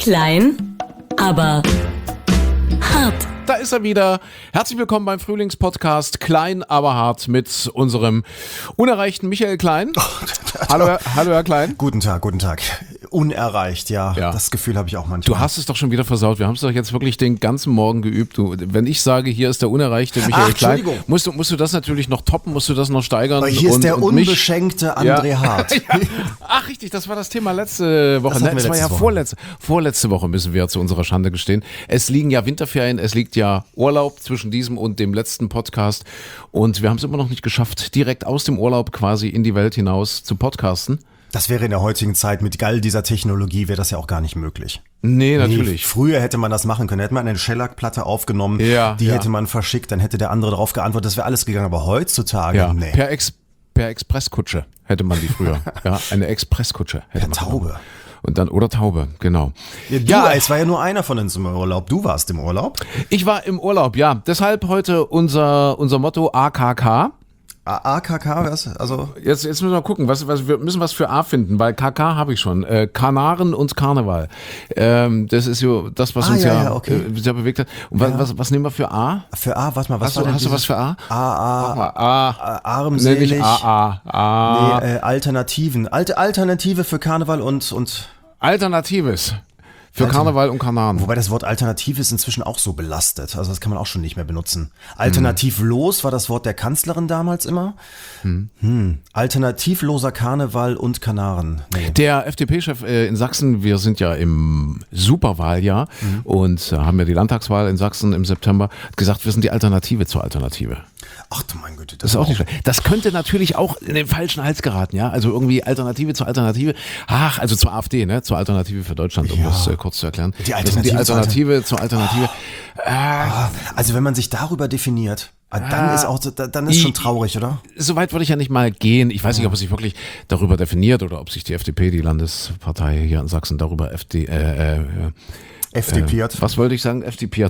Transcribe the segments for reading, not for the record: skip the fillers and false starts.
Klein, aber hart. Da ist er wieder. Herzlich willkommen beim Frühlingspodcast Klein, aber hart mit unserem unerreichten Michael Klein. Hallo Herr Klein. Guten Tag. Unerreicht, ja. Das Gefühl habe ich auch manchmal. Du hast es doch schon wieder versaut. Wir haben es doch jetzt wirklich den ganzen Morgen geübt. Wenn ich sage, hier ist der unerreichte Michael Klein, musst du das natürlich noch toppen, musst du das noch steigern. Weil hier ist der unbeschenkte André Hart. Ja. Ach richtig, das war das Thema letzte Woche. Das war ja vorletzte Woche, müssen wir zu unserer Schande gestehen. Es liegen ja Winterferien, es liegt ja Urlaub zwischen diesem und dem letzten Podcast und wir haben es immer noch nicht geschafft, direkt aus dem Urlaub quasi in die Welt hinaus zu podcasten. Das wäre in der heutigen Zeit mit all dieser Technologie wäre das ja auch gar nicht möglich. Nee, natürlich. Früher hätte man das machen können. Hätte man eine Shellac-Platte aufgenommen, die hätte man verschickt, dann hätte der andere darauf geantwortet, das wäre alles gegangen. Aber heutzutage, nee. Per Expresskutsche hätte man die früher. Ja, eine Expresskutsche hätte man. Taube. Und dann, oder Taube, genau. Ja, es war ja nur einer von uns im Urlaub. Du warst im Urlaub? Ich war im Urlaub, ja. Deshalb heute unser Motto AKK. AKK, was? Also jetzt müssen wir gucken, wir müssen was für A finden, weil KK habe ich schon. Kanaren und Karneval. Das ist so das, was uns sehr bewegt hat. Und was nehmen wir für A? Für A, warte mal, was hast du was für A? Armselig. Nee, Alternativen. Alternative für Karneval und Alternatives. Für Karneval und Kanaren. Wobei das Wort alternativ ist inzwischen auch so belastet. Also das kann man auch schon nicht mehr benutzen. Alternativlos war das Wort der Kanzlerin damals immer. Alternativloser Karneval und Kanaren. Nee. Der FDP-Chef in Sachsen, wir sind ja im Superwahljahr und haben ja die Landtagswahl in Sachsen im September, hat gesagt, wir sind die Alternative zur Alternative. Ach du mein Güte. Das ist auch nicht schlecht. Das könnte natürlich auch in den falschen Hals geraten, ja. Also irgendwie Alternative zur Alternative. Also zur AfD, ne? Zur Alternative für Deutschland, um das kurz zu erklären. Die Alternative zur Alternative. Also wenn man sich darüber definiert, dann ist schon traurig, oder? Soweit würde ich ja nicht mal gehen. Ich weiß nicht, ob er sich wirklich darüber definiert oder ob sich die FDP, die Landespartei hier in Sachsen, darüber FDPiert. Was wollte ich sagen? FDPiert.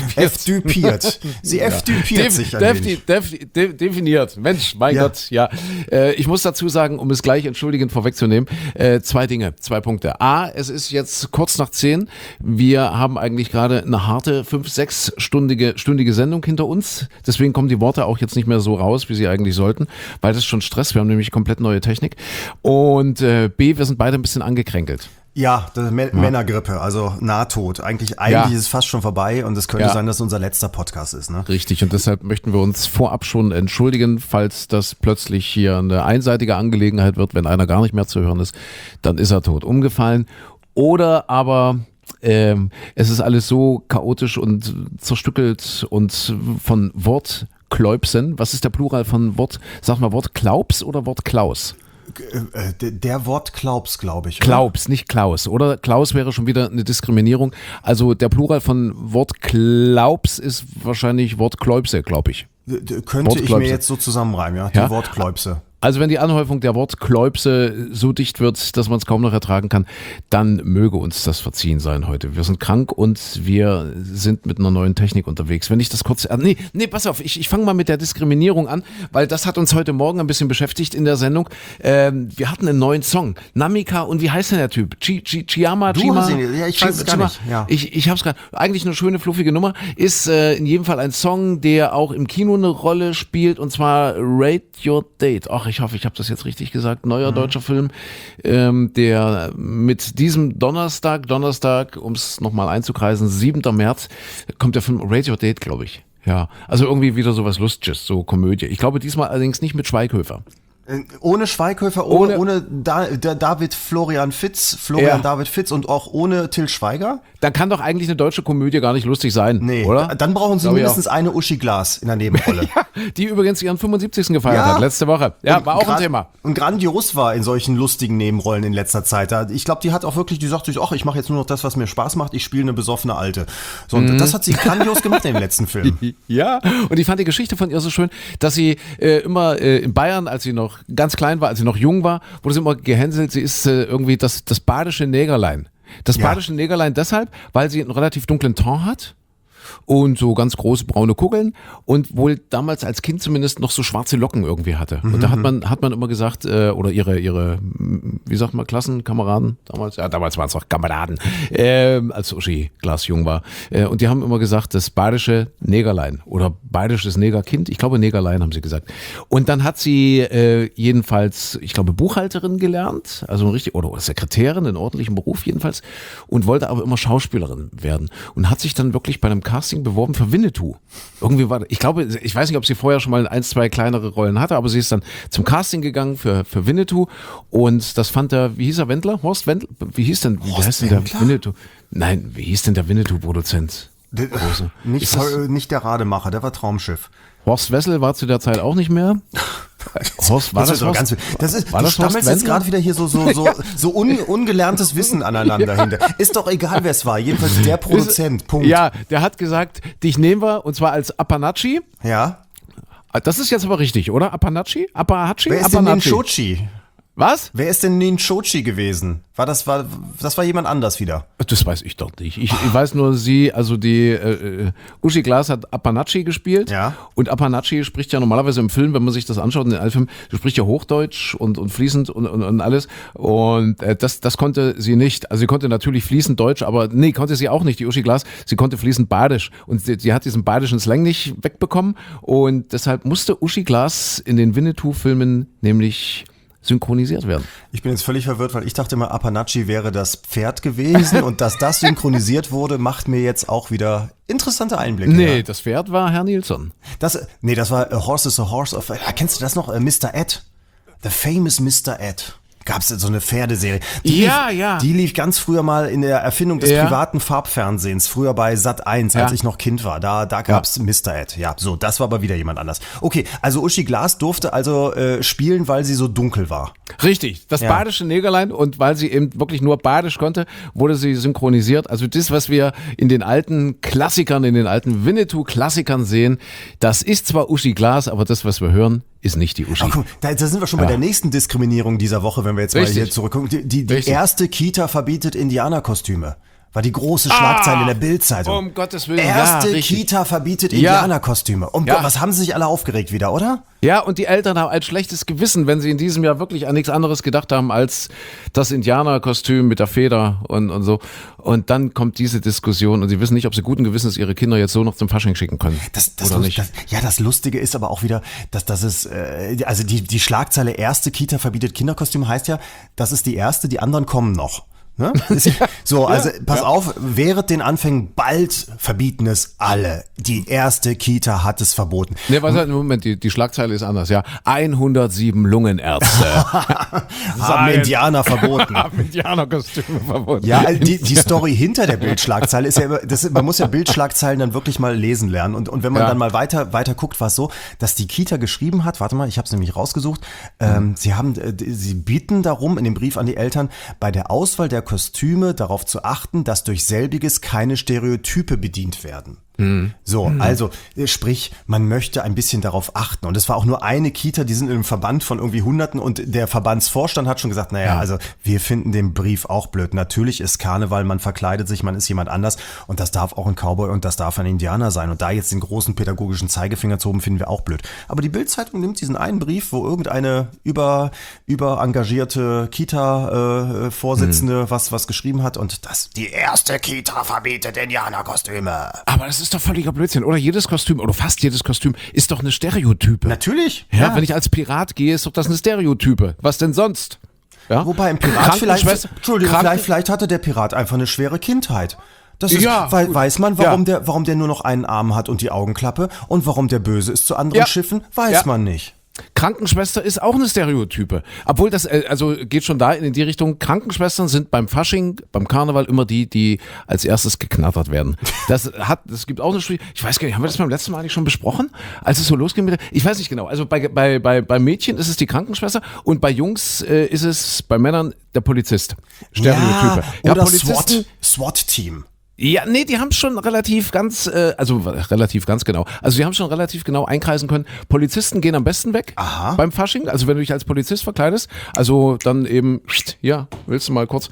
Sie FDPiert sich ein wenig. Definiert. Mensch, mein Gott, ja. Ich muss dazu sagen, um es gleich entschuldigend vorwegzunehmen, zwei Punkte. A, es ist jetzt kurz nach 10. Wir haben eigentlich gerade eine harte 5-6-stündige Sendung hinter uns. Deswegen kommen die Worte auch jetzt nicht mehr so raus, wie sie eigentlich sollten, weil das ist schon Stress. Wir haben nämlich komplett neue Technik. Und B, wir sind beide ein bisschen angekränkelt. Ja, Männergrippe, also nahtod. Eigentlich ist es fast schon vorbei und es könnte sein, dass unser letzter Podcast ist. Ne? Richtig, und deshalb möchten wir uns vorab schon entschuldigen, falls das plötzlich hier eine einseitige Angelegenheit wird. Wenn einer gar nicht mehr zu hören ist, dann ist er tot umgefallen. Oder aber es ist alles so chaotisch und zerstückelt und von Wortkläubsen. Was ist der Plural von Wort? Sag mal, Wortklaups oder Wortklaus? Der Wort Klaus, glaube ich. Klaus, nicht Klaus, oder? Klaus wäre schon wieder eine Diskriminierung. Also der Plural von Wort Klaus ist wahrscheinlich Wort Kläubse, glaube ich. Könnte ich mir jetzt so zusammenreimen, ja? Die Wortkläubse. Also wenn die Anhäufung der Wortkläubse so dicht wird, dass man es kaum noch ertragen kann, dann möge uns das verziehen sein heute. Wir sind krank und wir sind mit einer neuen Technik unterwegs. Wenn ich das kurz... Nee, pass auf, ich fange mal mit der Diskriminierung an, weil das hat uns heute Morgen ein bisschen beschäftigt in der Sendung. Wir hatten einen neuen Song. Namika und wie heißt denn der Typ? Chiyama? Ja, ich weiß es gar nicht. Ja. Ich hab's gerade. Eigentlich eine schöne, fluffige Nummer. Ist in jedem Fall ein Song, der auch im Kino eine Rolle spielt und zwar Rate Your Date. Ach, ich hoffe, ich habe das jetzt richtig gesagt. Neuer deutscher Film, der mit diesem Donnerstag, um es nochmal einzukreisen, 7. März, kommt der Film Rate Your Date, glaube ich. Ja, also irgendwie wieder sowas Lustiges, so Komödie. Ich glaube diesmal allerdings nicht mit Schweighöfer. Ohne Schweighöfer, ohne David Fitz und auch ohne Till Schweiger? Dann kann doch eigentlich eine deutsche Komödie gar nicht lustig sein, nee, oder? Dann brauchen sie mindestens eine Uschi Glas in der Nebenrolle. Ja, die übrigens ihren 75. gefeiert hat, letzte Woche. Ja, und war auch ein Thema. Und grandios war in solchen lustigen Nebenrollen in letzter Zeit. Ich glaube, die sagt sich, ich mache jetzt nur noch das, was mir Spaß macht, ich spiele eine besoffene Alte. So, und das hat sie grandios gemacht in dem letzten Film. Ja, und ich fand die Geschichte von ihr so schön, dass sie immer in Bayern, als sie noch ganz klein war, als sie noch jung war, wurde sie immer gehänselt, sie ist irgendwie das badische Negerlein. Das badische Negerlein deshalb, weil sie einen relativ dunklen Ton hat und so ganz große braune Kugeln und wohl damals als Kind zumindest noch so schwarze Locken irgendwie hatte. Und da hat man immer gesagt, oder ihre, wie sagt man, Klassenkameraden damals, ja, damals waren es auch Kameraden, als Uschi Glas jung war. Und die haben immer gesagt, das bayerische Negerlein oder bayerisches Negerkind, ich glaube Negerlein haben sie gesagt. Und dann hat sie jedenfalls, ich glaube, Buchhalterin gelernt, also richtig, oder Sekretärin, in ordentlichem Beruf jedenfalls, und wollte aber immer Schauspielerin werden und hat sich dann wirklich bei einem Casting beworben für Winnetou. Irgendwie war, ich glaube, ich weiß nicht, ob sie vorher schon mal 1, 2 kleinere Rollen hatte, aber sie ist dann zum Casting gegangen für Winnetou und das fand der, wie hieß er, Wendler? Horst Wendler? Wie heißt denn der Winnetou? Nein, wie hieß denn der Winnetou-Produzent? Nicht der Rademacher, der war Traumschiff. Horst Wessel war zu der Zeit auch nicht mehr. Horst, war das Horst? Du stammelst jetzt gerade wieder hier so ungelerntes Wissen aneinander hinter. Ist doch egal, wer es war. Jedenfalls der Produzent. Punkt. Ja, der hat gesagt, dich nehmen wir und zwar als Apanachi. Ja. Das ist jetzt aber richtig, oder? Apanachi? Apahachi? Wer ist denn Ninshochi? Was? Wer ist denn Ninshochi gewesen? Das war jemand anders wieder. Das weiß ich doch nicht. Ich weiß nur, die Uschi Glas hat Apanachi gespielt. Ja. Und Apanachi spricht ja normalerweise im Film, wenn man sich das anschaut, in den Altfilmen, spricht ja Hochdeutsch und fließend und alles. Und das konnte sie nicht. Also sie konnte natürlich fließend Deutsch, aber nee, konnte sie auch nicht, die Uschi Glas. Sie konnte fließend Badisch. Und sie hat diesen badischen Slang nicht wegbekommen. Und deshalb musste Uschi Glas in den Winnetou-Filmen nämlich synchronisiert werden. Ich bin jetzt völlig verwirrt, weil ich dachte immer, Apanachi wäre das Pferd gewesen und dass das synchronisiert wurde, macht mir jetzt auch wieder interessante Einblicke. Nee, ja. Das Pferd war Herr Nilsson. Das war A Horse is a Horse of... Kennst du das noch? Mr. Ed? The famous Mr. Ed. Gab es so eine Pferdeserie. Die lief ganz früher mal in der Erfindung des privaten Farbfernsehens, früher bei Sat.1, als ich noch Kind war. Da gab's Mr. Ed. Ja, so, das war aber wieder jemand anders. Okay, also Uschi Glas durfte also spielen, weil sie so dunkel war. Richtig, das badische Negerlein, und weil sie eben wirklich nur badisch konnte, wurde sie synchronisiert. Also das, was wir in den alten Klassikern, in den alten Winnetou-Klassikern sehen, das ist zwar Uschi Glas, aber das, was wir hören, ist nicht die Uschi. Guck, da sind wir schon bei der nächsten Diskriminierung dieser Woche, wenn wir jetzt mal hier zurückgucken. Die erste Kita verbietet Indianerkostüme. War die große Schlagzeile in der Bild-Zeitung. Um Gottes Willen. Erste Kita verbietet Indianerkostüme. Was haben sie sich alle aufgeregt wieder, oder? Ja, und die Eltern haben ein schlechtes Gewissen, wenn sie in diesem Jahr wirklich an nichts anderes gedacht haben als das Indianerkostüm mit der Feder und so. Und dann kommt diese Diskussion und sie wissen nicht, ob sie guten Gewissens ihre Kinder jetzt so noch zum Fasching schicken können. Oder nicht. Das Lustige ist aber auch wieder, dass es, also die Schlagzeile erste Kita verbietet Kinderkostüme heißt ja, das ist die erste, die anderen kommen noch. Ne? So, also pass auf, während den Anfängen bald verbieten es alle. Die erste Kita hat es verboten. Ne, Moment, die Schlagzeile ist anders, ja. 107 Lungenärzte haben Indianer verboten. Haben Indianerkostüme verboten. Ja, die Story hinter der Bildschlagzeile ist ja immer, man muss ja Bildschlagzeilen dann wirklich mal lesen lernen. Und wenn man dann mal weiter guckt, war es so, dass die Kita geschrieben hat, warte mal, ich habe es nämlich rausgesucht, sie bieten darum in dem Brief an die Eltern, bei der Auswahl der Kostüme darauf zu achten, dass durch selbiges keine Stereotype bedient werden. Also sprich, man möchte ein bisschen darauf achten. Und es war auch nur eine Kita, die sind in einem Verband von irgendwie Hunderten und der Verbandsvorstand hat schon gesagt, also wir finden den Brief auch blöd. Natürlich ist Karneval, man verkleidet sich, man ist jemand anders und das darf auch ein Cowboy und das darf ein Indianer sein. Und da jetzt den großen pädagogischen Zeigefinger zu oben, finden wir auch blöd. Aber die Bild-Zeitung nimmt diesen einen Brief, wo irgendeine überengagierte Kita-Vorsitzende was geschrieben hat und die erste Kita verbietet Indianerkostüme. Aber das ist doch völliger Blödsinn. Oder jedes Kostüm, oder fast jedes Kostüm, ist doch eine Stereotype. Natürlich. Ja, wenn ich als Pirat gehe, ist doch das eine Stereotype. Was denn sonst? Ja? Wobei ein Pirat vielleicht hatte der Pirat einfach eine schwere Kindheit. Das ist, weiß man, warum der nur noch einen Arm hat und die Augenklappe und warum der böse ist zu anderen Schiffen, weiß man nicht. Krankenschwester ist auch eine Stereotype. Obwohl das, also geht schon da in die Richtung, Krankenschwestern sind beim Fasching, beim Karneval immer die als erstes geknattert werden. Das gibt auch eine Studie, ich weiß gar nicht, haben wir das beim letzten Mal eigentlich schon besprochen? Als es so losging ich weiß nicht genau, also bei Mädchen ist es die Krankenschwester und bei Jungs ist es bei Männern der Polizist. Stereotype. Oder SWAT-Team. Ja, nee, die haben es schon relativ ganz genau. Also die haben schon relativ genau einkreisen können. Polizisten gehen am besten weg beim Fasching. Also wenn du dich als Polizist verkleidest, also dann eben, willst du mal kurz.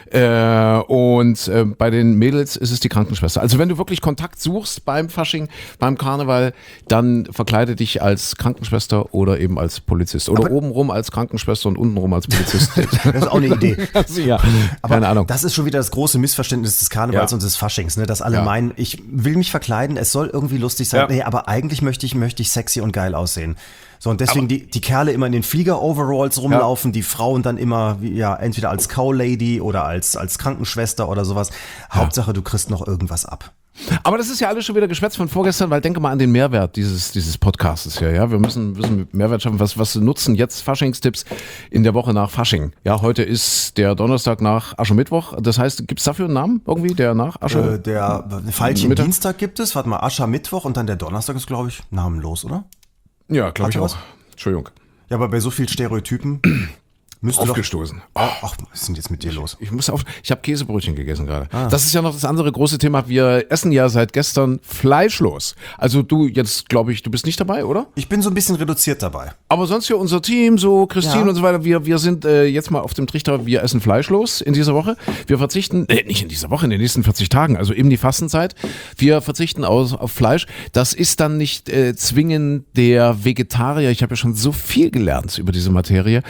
Und bei den Mädels ist es die Krankenschwester. Also wenn du wirklich Kontakt suchst beim Fasching, beim Karneval, dann verkleide dich als Krankenschwester oder eben als Polizist. Oder obenrum als Krankenschwester und untenrum als Polizist. Das ist auch eine Idee. Also, ja, Aber keine Ahnung. das ist schon wieder das große Missverständnis des Karnevals Ja. und des Faschings, ne? Dass alle Ja. meinen, ich will mich verkleiden, es soll irgendwie lustig sein. Ja. Nee, aber eigentlich möchte ich sexy und geil aussehen. So, und deswegen die Kerle immer in den Flieger-Overalls rumlaufen, die Frauen dann immer, ja, entweder als Cow-Lady oder als Krankenschwester oder sowas. Hauptsache, du kriegst noch irgendwas ab. Aber das ist ja alles schon wieder Geschwätz von vorgestern, weil denke mal an den Mehrwert dieses Podcastes hier. Ja? Wir müssen Mehrwert schaffen. Was nutzen jetzt Faschingstipps in der Woche nach Fasching? Ja, heute ist der Donnerstag nach Aschermittwoch. Das heißt, gibt es dafür einen Namen irgendwie, der nach Asche? Der Veilchen Mittag? Dienstag gibt es, warte mal, Aschermittwoch und dann der Donnerstag ist, glaube ich, namenlos, oder? Ja, glaube ich Hat er auch. Entschuldigung. Ja, aber bei so viel Stereotypen müsste doch... Aufgestoßen. Ach, was ist denn jetzt mit dir los? Ich habe Käsebrötchen gegessen gerade. Das ist ja noch das andere große Thema. Wir essen ja seit gestern fleischlos. Also du jetzt, glaube ich, du bist nicht dabei, oder? Ich bin so ein bisschen reduziert dabei. Aber sonst ja unser Team, so Christine Ja. und so weiter, wir sind jetzt mal auf dem Trichter, wir essen fleischlos in dieser Woche. Wir verzichten, nicht in dieser Woche, in den nächsten 40 Tagen, also eben die Fastenzeit. Wir verzichten auf Fleisch. Das ist dann nicht zwingend der Vegetarier. Ich habe ja schon so viel gelernt über diese Materie,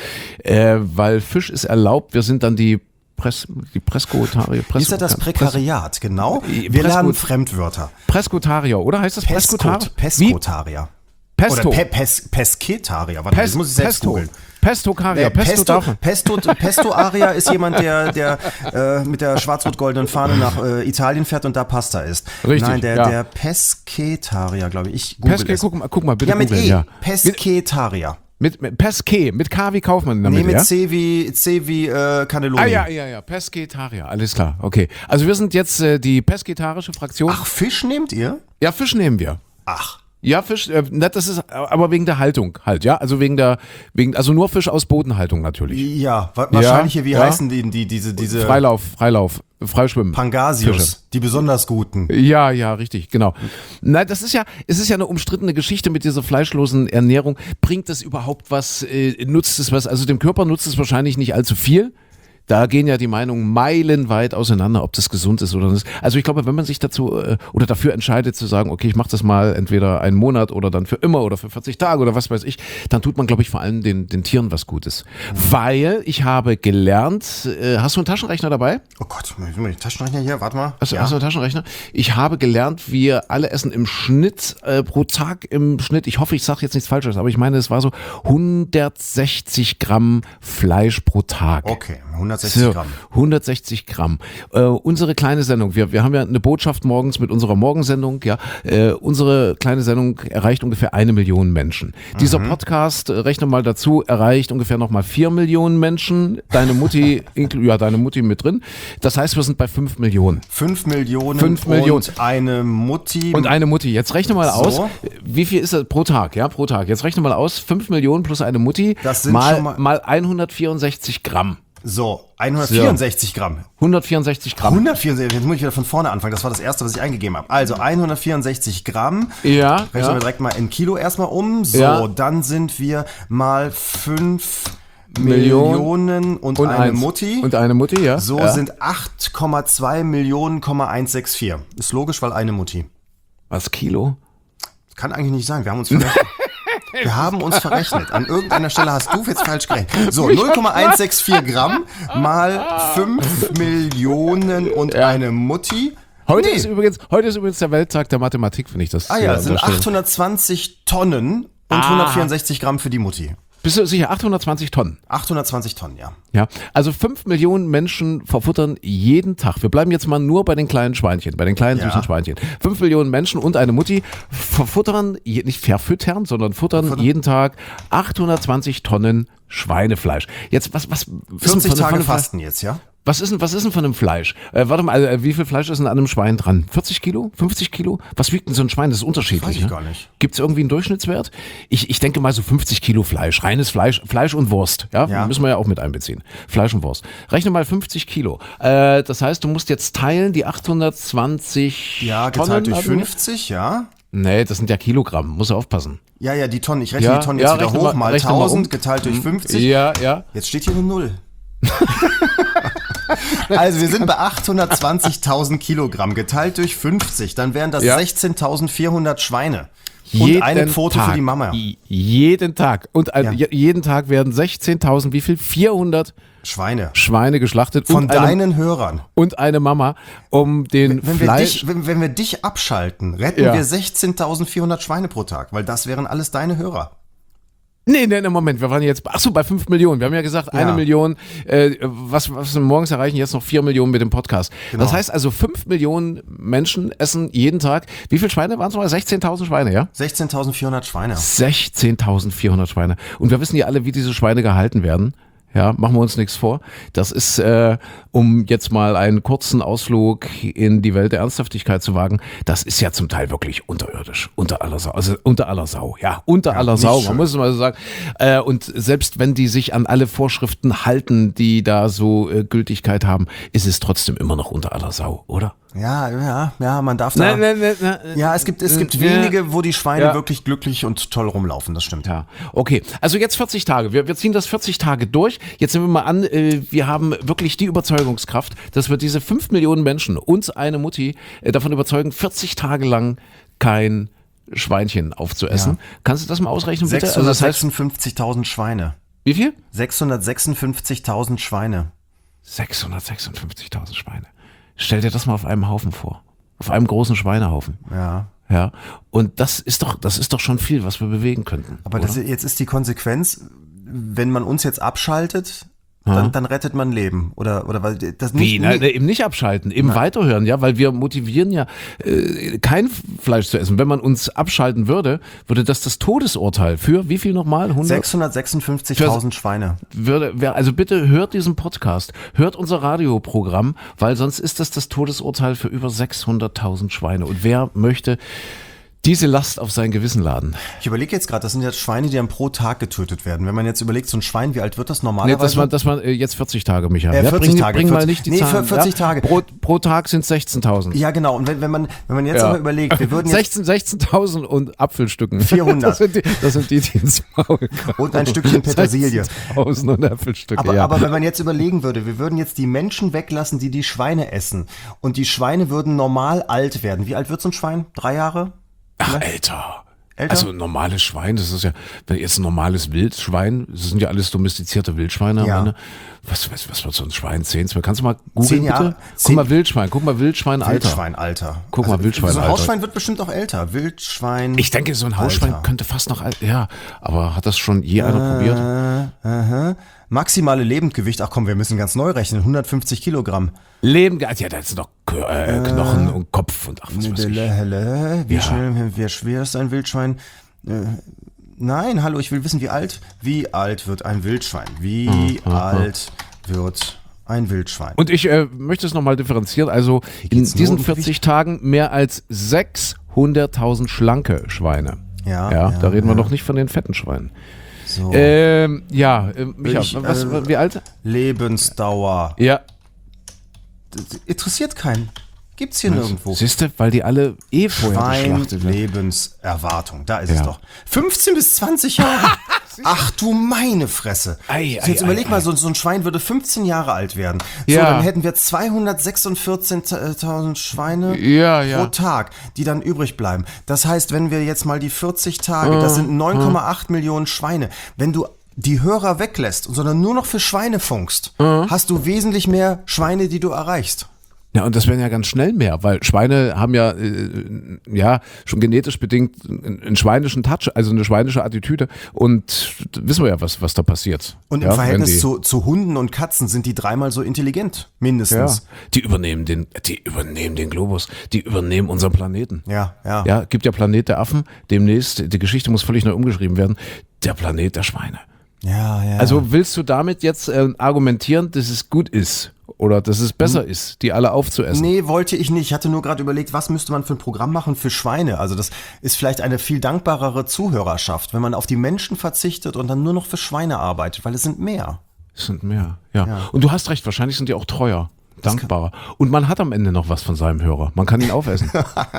weil Fisch ist erlaubt. Wir sind dann die Preskotarier. Wie ist ja das Prekariat, genau? Wir lernen Fremdwörter. Preskotarier, oder? Heißt das Preskotarier? Peskotarier. Pesto. Oder Pesketarier. Warte, das muss ich selbst Pesto. googeln. Pestokarier. Pesto darf man. Pesto-Aria ist jemand, der mit der schwarz-rot-goldenen Fahne nach Italien fährt und da Pasta isst. Richtig, Nein, ja. der Pesketarier, glaube ich. Ich google es. Guck mal, bitte Ja, mit googeln, E. ja. Pesketarier. Mit Pesque, mit K wie Kaufmann damit, Nee, mit ja? C wie Cannelloni. Ja, Pesketarier, alles klar, okay. Also wir sind jetzt die pesketarische Fraktion. Ach, Fisch nehmt ihr? Ja, Fisch nehmen wir. Ach. Ja, Fisch, das ist aber wegen der Haltung halt, ja? Also also nur Fisch aus Bodenhaltung natürlich. Ja, wahrscheinlich hier, wie ja. heißen diese Freilauf, Freischwimmen. Pangasius, Fische. die besonders guten. Ja, richtig, genau. Nein, es ist ja eine umstrittene Geschichte mit dieser fleischlosen Ernährung. Bringt das überhaupt was? Nutzt es was? Also dem Körper nutzt es wahrscheinlich nicht allzu viel. Da gehen ja die Meinungen meilenweit auseinander, ob das gesund ist oder nicht. Also ich glaube, wenn man sich dazu oder dafür entscheidet zu sagen, okay, ich mache das mal entweder einen Monat oder dann für immer oder für 40 Tage oder was weiß ich, dann tut man, glaube ich, vor allem den Tieren was Gutes. Weil ich habe gelernt, hast du einen Taschenrechner dabei? Oh Gott, den Taschenrechner hier, warte mal. Hast du einen Taschenrechner? Ich habe gelernt, wir alle essen im Schnitt, pro Tag im Schnitt, ich hoffe, ich sage jetzt nichts Falsches, aber ich meine, es war so 160 Gramm Fleisch pro Tag. Okay, 160 Gramm. 160 Gramm. Unsere kleine Sendung, wir haben ja eine Botschaft morgens mit unserer Morgensendung, ja. Unsere kleine Sendung erreicht ungefähr 1 Million Menschen. Dieser Podcast, rechne mal dazu, erreicht ungefähr nochmal 4 Millionen Menschen. Deine Mutti mit drin. Das heißt, wir sind bei 5 Millionen. 5 Millionen. 5 Millionen. Und eine Mutti. Und eine Mutti. Jetzt rechne mal aus, So. wie viel ist das pro Tag? Ja, pro Tag. Jetzt rechne mal aus, 5 Millionen plus eine Mutti Das sind schon mal- mal 164 Gramm. So, 164 Gramm. 164 Gramm. 164, jetzt muss ich wieder von vorne anfangen. Das war das erste, was ich eingegeben habe. Also 164 Gramm. Ja, Rechnen ja. wir direkt mal in Kilo erstmal um. So, Ja. dann sind wir mal 5 Millionen Millionen und eine eins. Mutti. Und eine Mutti, ja. So ja. sind 8,2 Millionen, 164. Ist logisch, weil eine Mutti. Was, Kilo? Kann eigentlich nicht sein. Wir haben uns verrechnet. Wir haben uns verrechnet. An irgendeiner Stelle hast du jetzt falsch gerechnet. So, 0,164 Gramm mal 5 Millionen und eine Mutti. Heute ist übrigens der Welttag der Mathematik, finde ich das. Ah ja, an sind der Stelle. 820 Tonnen und 164 Gramm für die Mutti. Bist du sicher? 820 Tonnen. 820 Tonnen, ja. Ja, also 5 Millionen Menschen verfuttern jeden Tag. Wir bleiben jetzt mal nur bei den kleinen Schweinchen, bei den kleinen süßen Schweinchen. 5 Millionen Menschen und eine Mutti verfüttern, nicht verfüttern, sondern futtern jeden Tag 820 Tonnen Schweinefleisch. Jetzt, was 40 Tage Fasten jetzt, ja? Was ist denn von einem Fleisch? Warte mal, wie viel Fleisch ist denn an einem Schwein dran? 40 Kilo? 50 Kilo? Was wiegt denn so ein Schwein? Das ist unterschiedlich. Weiß ich gar nicht. Gibt es irgendwie einen Durchschnittswert? Ich denke mal so 50 Kilo Fleisch, reines Fleisch und Wurst. Ja? Müssen wir ja auch mit einbeziehen. Fleisch und Wurst. Rechne mal 50 Kilo. Das heißt, du musst jetzt teilen die 820 Ja, Tonnen. geteilt durch 50, ja. Nee, das sind ja Kilogramm. Musst du aufpassen. Ja, die Tonnen. Ich rechne die Tonnen jetzt wieder rechne hoch. Mal rechne mal 1000 um. geteilt durch 50. Ja. Jetzt steht hier eine 0. Also wir sind bei 820.000 Kilogramm, geteilt durch 50, dann wären das 16.400 Schweine. Und eine Quote Tag, für die Mama. Jeden Tag. Und jeden Tag werden 16.000, wie viel? 400 Schweine geschlachtet. Von deinen Hörern. Und eine Mama, um den Fleisch... Wenn wir dich abschalten, retten wir 16.400 Schweine pro Tag, weil das wären alles deine Hörer. Nee, Moment, wir waren jetzt, bei 5 Millionen. Wir haben ja gesagt, 1 Million, was wir morgens erreichen, jetzt noch 4 Millionen mit dem Podcast. Genau. Das heißt also, 5 Millionen Menschen essen jeden Tag. Wie viele Schweine waren es nochmal? 16.000 Schweine, ja? 16.400 Schweine. 16.400 Schweine. Und wir wissen ja alle, wie diese Schweine gehalten werden. Ja, machen wir uns nichts vor. Das ist, um jetzt mal einen kurzen Ausflug in die Welt der Ernsthaftigkeit zu wagen, das ist ja zum Teil wirklich unterirdisch, unter aller Sau, man muss es mal so sagen. Und selbst wenn die sich an alle Vorschriften halten, die da so Gültigkeit haben, ist es trotzdem immer noch unter aller Sau, oder? Ja, man darf da... Ja, es gibt wenige, wo die Schweine wirklich glücklich und toll rumlaufen, das stimmt. Ja, okay. Also jetzt 40 Tage. Wir ziehen das 40 Tage durch. Jetzt nehmen wir mal an, wir haben wirklich die Überzeugungskraft, dass wir diese 5 Millionen Menschen und eine Mutti davon überzeugen, 40 Tage lang kein Schweinchen aufzuessen. Ja. Kannst du das mal ausrechnen, bitte? 656.000 Schweine. Wie viel? 656.000 Schweine. 656.000 Schweine. Stell dir das mal auf einem Haufen vor. Auf einem großen Schweinehaufen. Ja. Und das ist doch schon viel, was wir bewegen könnten. Aber jetzt ist die Konsequenz, wenn man uns jetzt abschaltet, dann rettet man Leben. Oder weil das nicht. Eben nicht abschalten, eben weiterhören, ja, weil wir motivieren ja, kein Fleisch zu essen. Wenn man uns abschalten würde das Todesurteil für wie viel nochmal? 656.000 Schweine. Also bitte hört diesen Podcast, hört unser Radioprogramm, weil sonst ist das Todesurteil für über 600.000 Schweine. Und wer möchte diese Last auf sein Gewissen laden? Ich überlege jetzt gerade, das sind jetzt Schweine, die dann pro Tag getötet werden. Wenn man jetzt überlegt, so ein Schwein, wie alt wird das normalerweise? Nee, das waren jetzt 40 Tage, Michael. 40 Tage. Bring mal nicht die Zahlen. 40 Tage. Pro Tag sind 16.000. Ja, genau. Und wenn man jetzt aber überlegt, wir würden jetzt 16.000 und Apfelstücken. 400. Das sind die ins Maul kommen. Und ein Stückchen Petersilie. 16.000 und Apfelstücke, aber wenn man jetzt überlegen würde, wir würden jetzt die Menschen weglassen, die Schweine essen. Und die Schweine würden normal alt werden. Wie alt wird so ein Schwein? 3 Jahre? Ach, älter. Also ein normales Schwein, das ist ja, wenn jetzt ein normales Wildschwein, das sind ja alles domestizierte Wildschweine. Ja. Was wird so ein Schwein? 10, 12? Kannst du mal googeln, bitte? Guck mal Wildschwein, Alter. Wildschweinalter. Guck mal Wildschwein, so ein Hausschwein wird bestimmt auch älter. Wildschwein. Ich denke, so ein Hausschwein könnte fast noch alt. Ja, aber hat das schon je einer probiert? Maximale Lebendgewicht, ach komm, wir müssen ganz neu rechnen, 150 Kilogramm. Ja, das sind doch Knochen und Kopf und ach, was weiß ich. Wie schwer ist ein Wildschwein? Nein, hallo, ich will wissen, wie alt wird ein Wildschwein? Wie alt wird ein Wildschwein? Und ich möchte es nochmal differenzieren, also in diesen 40 Tagen mehr als 600.000 schlanke Schweine. Da reden wir noch nicht von den fetten Schweinen. So. Micha, wie alt? Lebensdauer. Ja. Das interessiert keinen. Gibt's hier nirgendwo. Siehste, weil die alle vorher geschlachtet werden. Lebenserwartung, da ist es doch. 15 bis 20 Jahre. Ach du meine Fresse. Jetzt überleg mal, so ein Schwein würde 15 Jahre alt werden. So, dann hätten wir 246.000 Schweine pro Tag, die dann übrig bleiben. Das heißt, wenn wir jetzt mal die 40 Tage, das sind 9,8 Millionen Schweine. Wenn du die Hörer weglässt, sondern nur noch für Schweine funkst, hast du wesentlich mehr Schweine, die du erreichst. Ja, und das werden ja ganz schnell mehr, weil Schweine haben ja, schon genetisch bedingt einen schweinischen Touch, also eine schweinische Attitüde. Und wissen wir ja, was da passiert. Und im Verhältnis zu Hunden und Katzen sind die 3-mal so intelligent, mindestens. Ja, die übernehmen den Globus, die übernehmen unseren Planeten. Ja. Ja, gibt ja Planet der Affen, demnächst, die Geschichte muss völlig neu umgeschrieben werden, der Planet der Schweine. Ja. Also willst du damit jetzt argumentieren, dass es gut ist? Oder dass es besser ist, die alle aufzuessen? Nee, wollte ich nicht. Ich hatte nur gerade überlegt, was müsste man für ein Programm machen für Schweine? Also das ist vielleicht eine viel dankbarere Zuhörerschaft, wenn man auf die Menschen verzichtet und dann nur noch für Schweine arbeitet, weil es sind mehr. Ja. Und du hast recht, wahrscheinlich sind die auch treuer. Dankbarer. Und man hat am Ende noch was von seinem Hörer. Man kann ihn aufessen.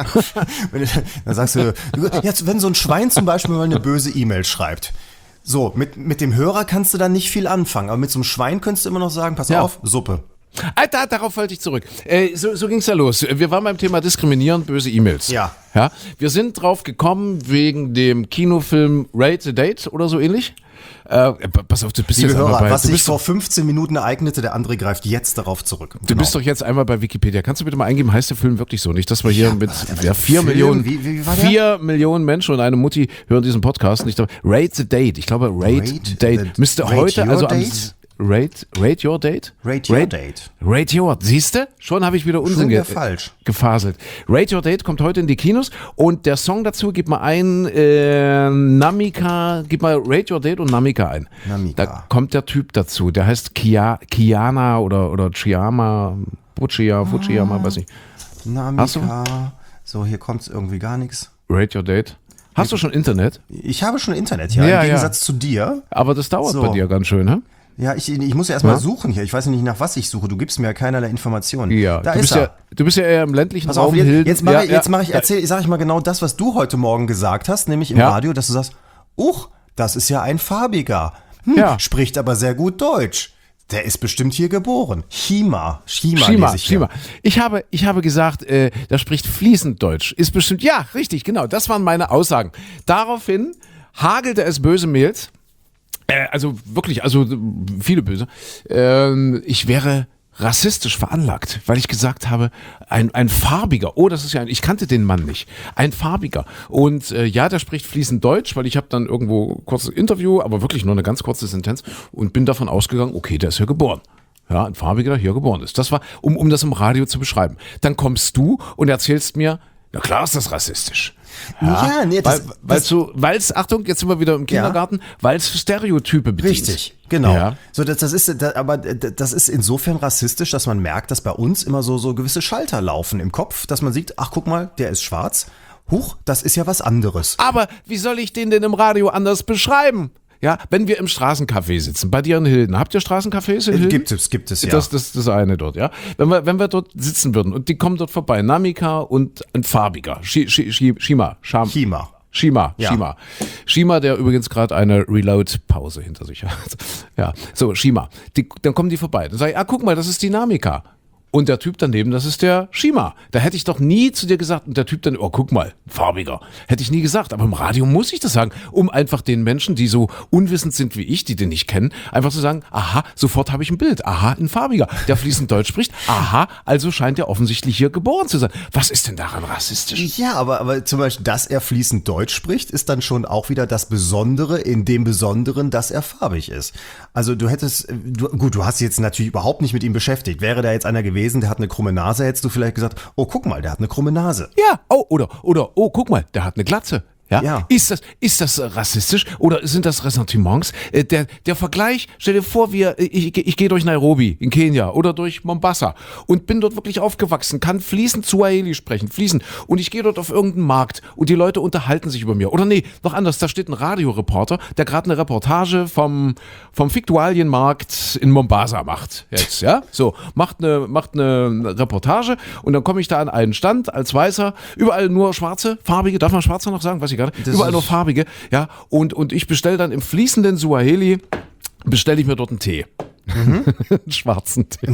Dann sagst du, jetzt, wenn so ein Schwein zum Beispiel mal eine böse E-Mail schreibt, so, mit dem Hörer kannst du dann nicht viel anfangen, aber mit so einem Schwein könntest du immer noch sagen, pass auf, Suppe. Alter, darauf wollte ich zurück. So ging's ja los. Wir waren beim Thema Diskriminieren, böse E-Mails. Ja. Wir sind drauf gekommen wegen dem Kinofilm Rate the Date oder so ähnlich. Pass auf, du bist Liebe jetzt einmal Hörer, bei... was sich vor 15 Minuten ereignete, der André greift jetzt darauf zurück. Du bist doch jetzt einmal bei Wikipedia. Kannst du bitte mal eingeben, heißt der Film wirklich so? Nicht, dass wir hier mit 4 Millionen, wie war der? 4 Millionen Menschen und eine Mutti hören diesen Podcast nicht. Rate the Date. Ich glaube, Rate the Date. Müsste Rate heute, your also am... date? Rate your date? Rate your date. Rate your, siehst du? Schon habe ich wieder Unsinn Schon wieder falsch. gefaselt. Rate Your Date kommt heute in die Kinos und der Song dazu, gib mal ein Namika, gib mal Rate Your Date und Namika ein. Namika. Da kommt der Typ dazu, der heißt Kiana oder Chiama, Fujiyama, weiß nicht. Namika. So, hier kommt irgendwie gar nichts. Rate Your Date. Hast du schon Internet? Ich habe schon Internet, ja, im Gegensatz zu dir. Aber das dauert So. bei dir ganz schön, ne? Ja, ich muss ja erstmal suchen hier. Ich weiß ja nicht, nach was ich suche. Du gibst mir ja keinerlei Informationen. Ja, Da du ist bist er. du bist ja eher im ländlichen Pass auf, Raum. jetzt sage ich mal genau das, was du heute Morgen gesagt hast, nämlich im Radio, dass du sagst, das ist ja ein Farbiger. Spricht aber sehr gut Deutsch. Der ist bestimmt hier geboren. Shima lese ich hier. Ich habe gesagt, der spricht fließend Deutsch. Ist bestimmt, ja, richtig, genau. Das waren meine Aussagen. Daraufhin hagelte es böse Mails. Also wirklich, viele böse. Ich wäre rassistisch veranlagt, weil ich gesagt habe, ein Farbiger, das ist ja ich kannte den Mann nicht, ein Farbiger. Und der spricht fließend Deutsch, weil ich habe dann irgendwo kurzes Interview, aber wirklich nur eine ganz kurze Sentenz und bin davon ausgegangen, okay, der ist hier geboren. Ja, ein Farbiger, der hier geboren ist. Das war, um das im Radio zu beschreiben. Dann kommst du und erzählst mir, na klar ist das rassistisch. Ja, nee, weil es, Achtung, jetzt sind wir wieder im Kindergarten, weil es Stereotype bedient. Richtig, genau. Ja. So, das ist insofern rassistisch, dass man merkt, dass bei uns immer so gewisse Schalter laufen im Kopf, dass man sieht, ach guck mal, der ist schwarz. Huch, das ist ja was anderes. Aber wie soll ich den denn im Radio anders beschreiben? Ja, wenn wir im Straßencafé sitzen, bei dir in Hilden. Habt ihr Straßencafés in Hilden? Gibt es, ja. Das eine dort, ja. Wenn wir dort sitzen würden und die kommen dort vorbei, Namika und ein Farbiger, Shima, der übrigens gerade eine Reload-Pause hinter sich hat. Ja, so, Shima. Dann kommen die vorbei. Dann sage ich, guck mal, das ist die Namika. Und der Typ daneben, das ist der Shima. Da hätte ich doch nie zu dir gesagt, und der Typ dann, guck mal, farbiger. Hätte ich nie gesagt, aber im Radio muss ich das sagen, um einfach den Menschen, die so unwissend sind wie ich, die den nicht kennen, einfach zu sagen, aha, sofort habe ich ein Bild, aha, ein farbiger, der fließend Deutsch spricht, aha, also scheint er offensichtlich hier geboren zu sein. Was ist denn daran rassistisch? Ja, aber zum Beispiel, dass er fließend Deutsch spricht, ist dann schon auch wieder das Besondere in dem Besonderen, dass er farbig ist. Also du hast dich jetzt natürlich überhaupt nicht mit ihm beschäftigt. Wäre da jetzt einer gewesen, der hat eine krumme Nase, hättest du vielleicht gesagt, guck mal, der hat eine krumme Nase. Ja, oder, guck mal, der hat eine Glatze. Ja? Ist das rassistisch oder sind das Ressentiments? Der Vergleich, stell dir vor, ich gehe durch Nairobi in Kenia oder durch Mombasa und bin dort wirklich aufgewachsen, kann fließend Swahili sprechen, fließend, und ich gehe dort auf irgendeinen Markt und die Leute unterhalten sich über mir. Oder nee, noch anders, da steht ein Radioreporter, der gerade eine Reportage vom Fiktualienmarkt in Mombasa macht. Jetzt, ja? So, macht eine Reportage und dann komme ich da an einen Stand als Weißer, überall nur schwarze, farbige, darf man Schwarze noch sagen? Weiß ich gar nicht. Überall nur farbige, ja, und ich bestelle dann im fließenden Swahili, bestelle ich mir dort einen Tee. Einen schwarzen Tee.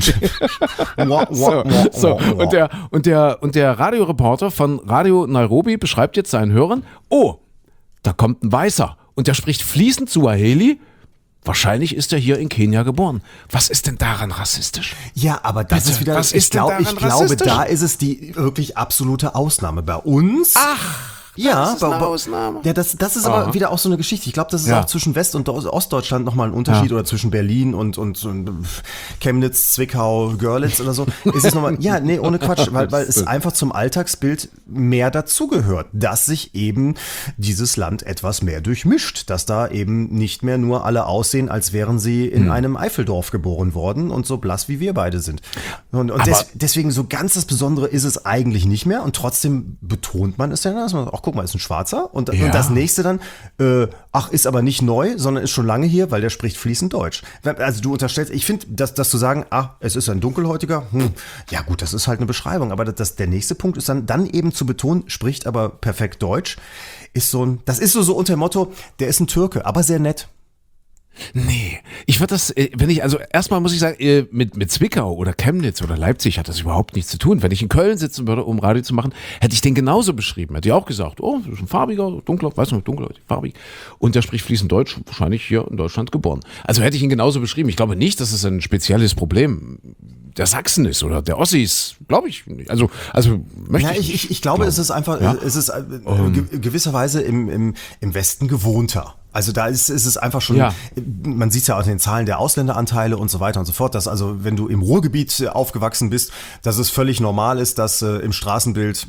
Und der Radioreporter von Radio Nairobi beschreibt jetzt seinen Hörern, da kommt ein Weißer und der spricht fließend Swahili. Wahrscheinlich ist er hier in Kenia geboren. Was ist denn daran rassistisch? Ja, aber das Bitte, ist wieder, was ist denn daran ich glaube, rassistisch? da ist es die wirklich absolute Ausnahme. Bei uns... Ja, das ist eine Ausnahme. Ja, das ist aber wieder auch so eine Geschichte. Ich glaube, das ist auch zwischen West- und Ostdeutschland nochmal ein Unterschied oder zwischen Berlin und Chemnitz, Zwickau, Görlitz oder so. Ist es nochmal, ohne Quatsch, weil es einfach zum Alltagsbild mehr dazugehört, dass sich eben dieses Land etwas mehr durchmischt, dass da eben nicht mehr nur alle aussehen, als wären sie in einem Eifeldorf geboren worden und so blass wie wir beide sind. Und deswegen so ganz das Besondere ist es eigentlich nicht mehr und trotzdem betont man es ja, dass man auch guck mal, ist ein Schwarzer. Und das nächste dann, ist aber nicht neu, sondern ist schon lange hier, weil der spricht fließend Deutsch. Also du unterstellst, ich finde, dass zu sagen, es ist ein Dunkelhäutiger, ja gut, das ist halt eine Beschreibung. Aber der nächste Punkt ist dann eben zu betonen, spricht aber perfekt Deutsch, das ist so unter dem Motto, der ist ein Türke, aber sehr nett. Nee, ich würde das, also erstmal muss ich sagen, mit Zwickau oder Chemnitz oder Leipzig hat das überhaupt nichts zu tun. Wenn ich in Köln sitzen würde, um Radio zu machen, hätte ich den genauso beschrieben. Hätte ich auch gesagt, oh, das ist ein farbiger, dunkler, weiß nicht, dunkler, farbig. Und der spricht fließend Deutsch, wahrscheinlich hier in Deutschland geboren. Also hätte ich ihn genauso beschrieben. Ich glaube nicht, dass es ein spezielles Problem der Sachsen ist oder der Ossis, glaube ich nicht. Also möchte ich. Ich glaube, es ist einfach, es ist gewisserweise im Westen gewohnter. Also da ist es einfach schon, man sieht es ja auch in den Zahlen der Ausländeranteile und so weiter und so fort, dass also wenn du im Ruhrgebiet aufgewachsen bist, dass es völlig normal ist, dass im Straßenbild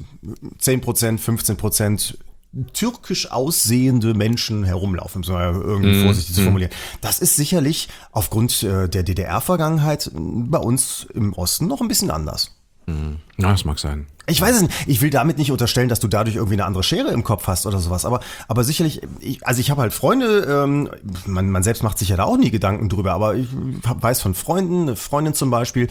10%, 15% türkisch aussehende Menschen herumlaufen, um es mal irgendwie vorsichtig zu formulieren. Das ist sicherlich aufgrund der DDR-Vergangenheit bei uns im Osten noch ein bisschen anders. Na, das mag sein. Ich weiß es nicht. Ich will damit nicht unterstellen, dass du dadurch irgendwie eine andere Schere im Kopf hast oder sowas. Aber sicherlich, ich habe halt Freunde, man selbst macht sich ja da auch nie Gedanken drüber, aber ich weiß von Freunden, eine Freundin zum Beispiel,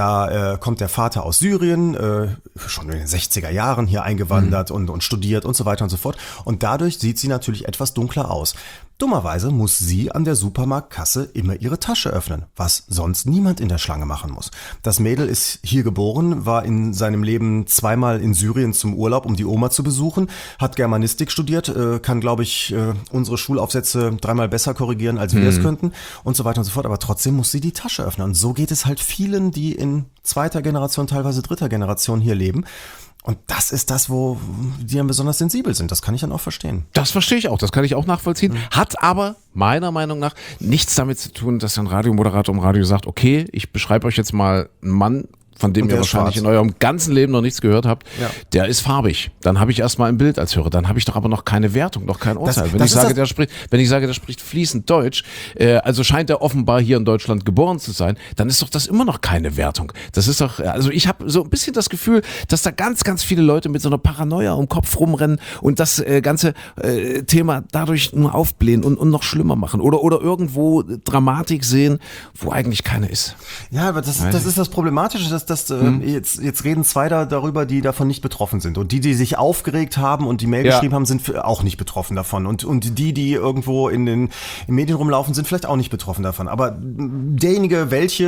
da kommt der Vater aus Syrien, schon in den 60er Jahren hier eingewandert und studiert und so weiter und so fort. Und dadurch sieht sie natürlich etwas dunkler aus. Dummerweise muss sie an der Supermarktkasse immer ihre Tasche öffnen, was sonst niemand in der Schlange machen muss. Das Mädel ist hier geboren, war in seinem Leben zweimal in Syrien zum Urlaub, um die Oma zu besuchen, hat Germanistik studiert, kann, glaube ich, unsere Schulaufsätze 3-mal besser korrigieren, als wir es könnten und so weiter und so fort. Aber trotzdem muss sie die Tasche öffnen. Und so geht es halt vielen, die in 2. Generation, teilweise 3. Generation hier leben. Und das ist das, wo die dann besonders sensibel sind. Das kann ich dann auch verstehen. Das verstehe ich auch, das kann ich auch nachvollziehen. Hat aber meiner Meinung nach nichts damit zu tun, dass ein Radiomoderator im Radio sagt, okay, ich beschreibe euch jetzt mal einen Mann, von dem ihr wahrscheinlich in eurem ganzen Leben noch nichts gehört habt, der ist farbig. Dann habe ich erstmal ein Bild als Hörer. Dann habe ich doch aber noch keine Wertung, noch kein Urteil. Wenn ich sage, der spricht fließend Deutsch, also scheint er offenbar hier in Deutschland geboren zu sein, dann ist doch das immer noch keine Wertung. Das ist doch, also ich habe so ein bisschen das Gefühl, dass da ganz, ganz viele Leute mit so einer Paranoia im Kopf rumrennen und das ganze Thema dadurch nur aufblähen und noch schlimmer machen. Oder irgendwo Dramatik sehen, wo eigentlich keine ist. Ja, aber das ist das Problematische, dass jetzt reden zwei darüber, die davon nicht betroffen sind. Und die sich aufgeregt haben und die Mail geschrieben haben, sind auch nicht betroffen davon. Und die irgendwo in den Medien rumlaufen, sind vielleicht auch nicht betroffen davon. Aber derjenige,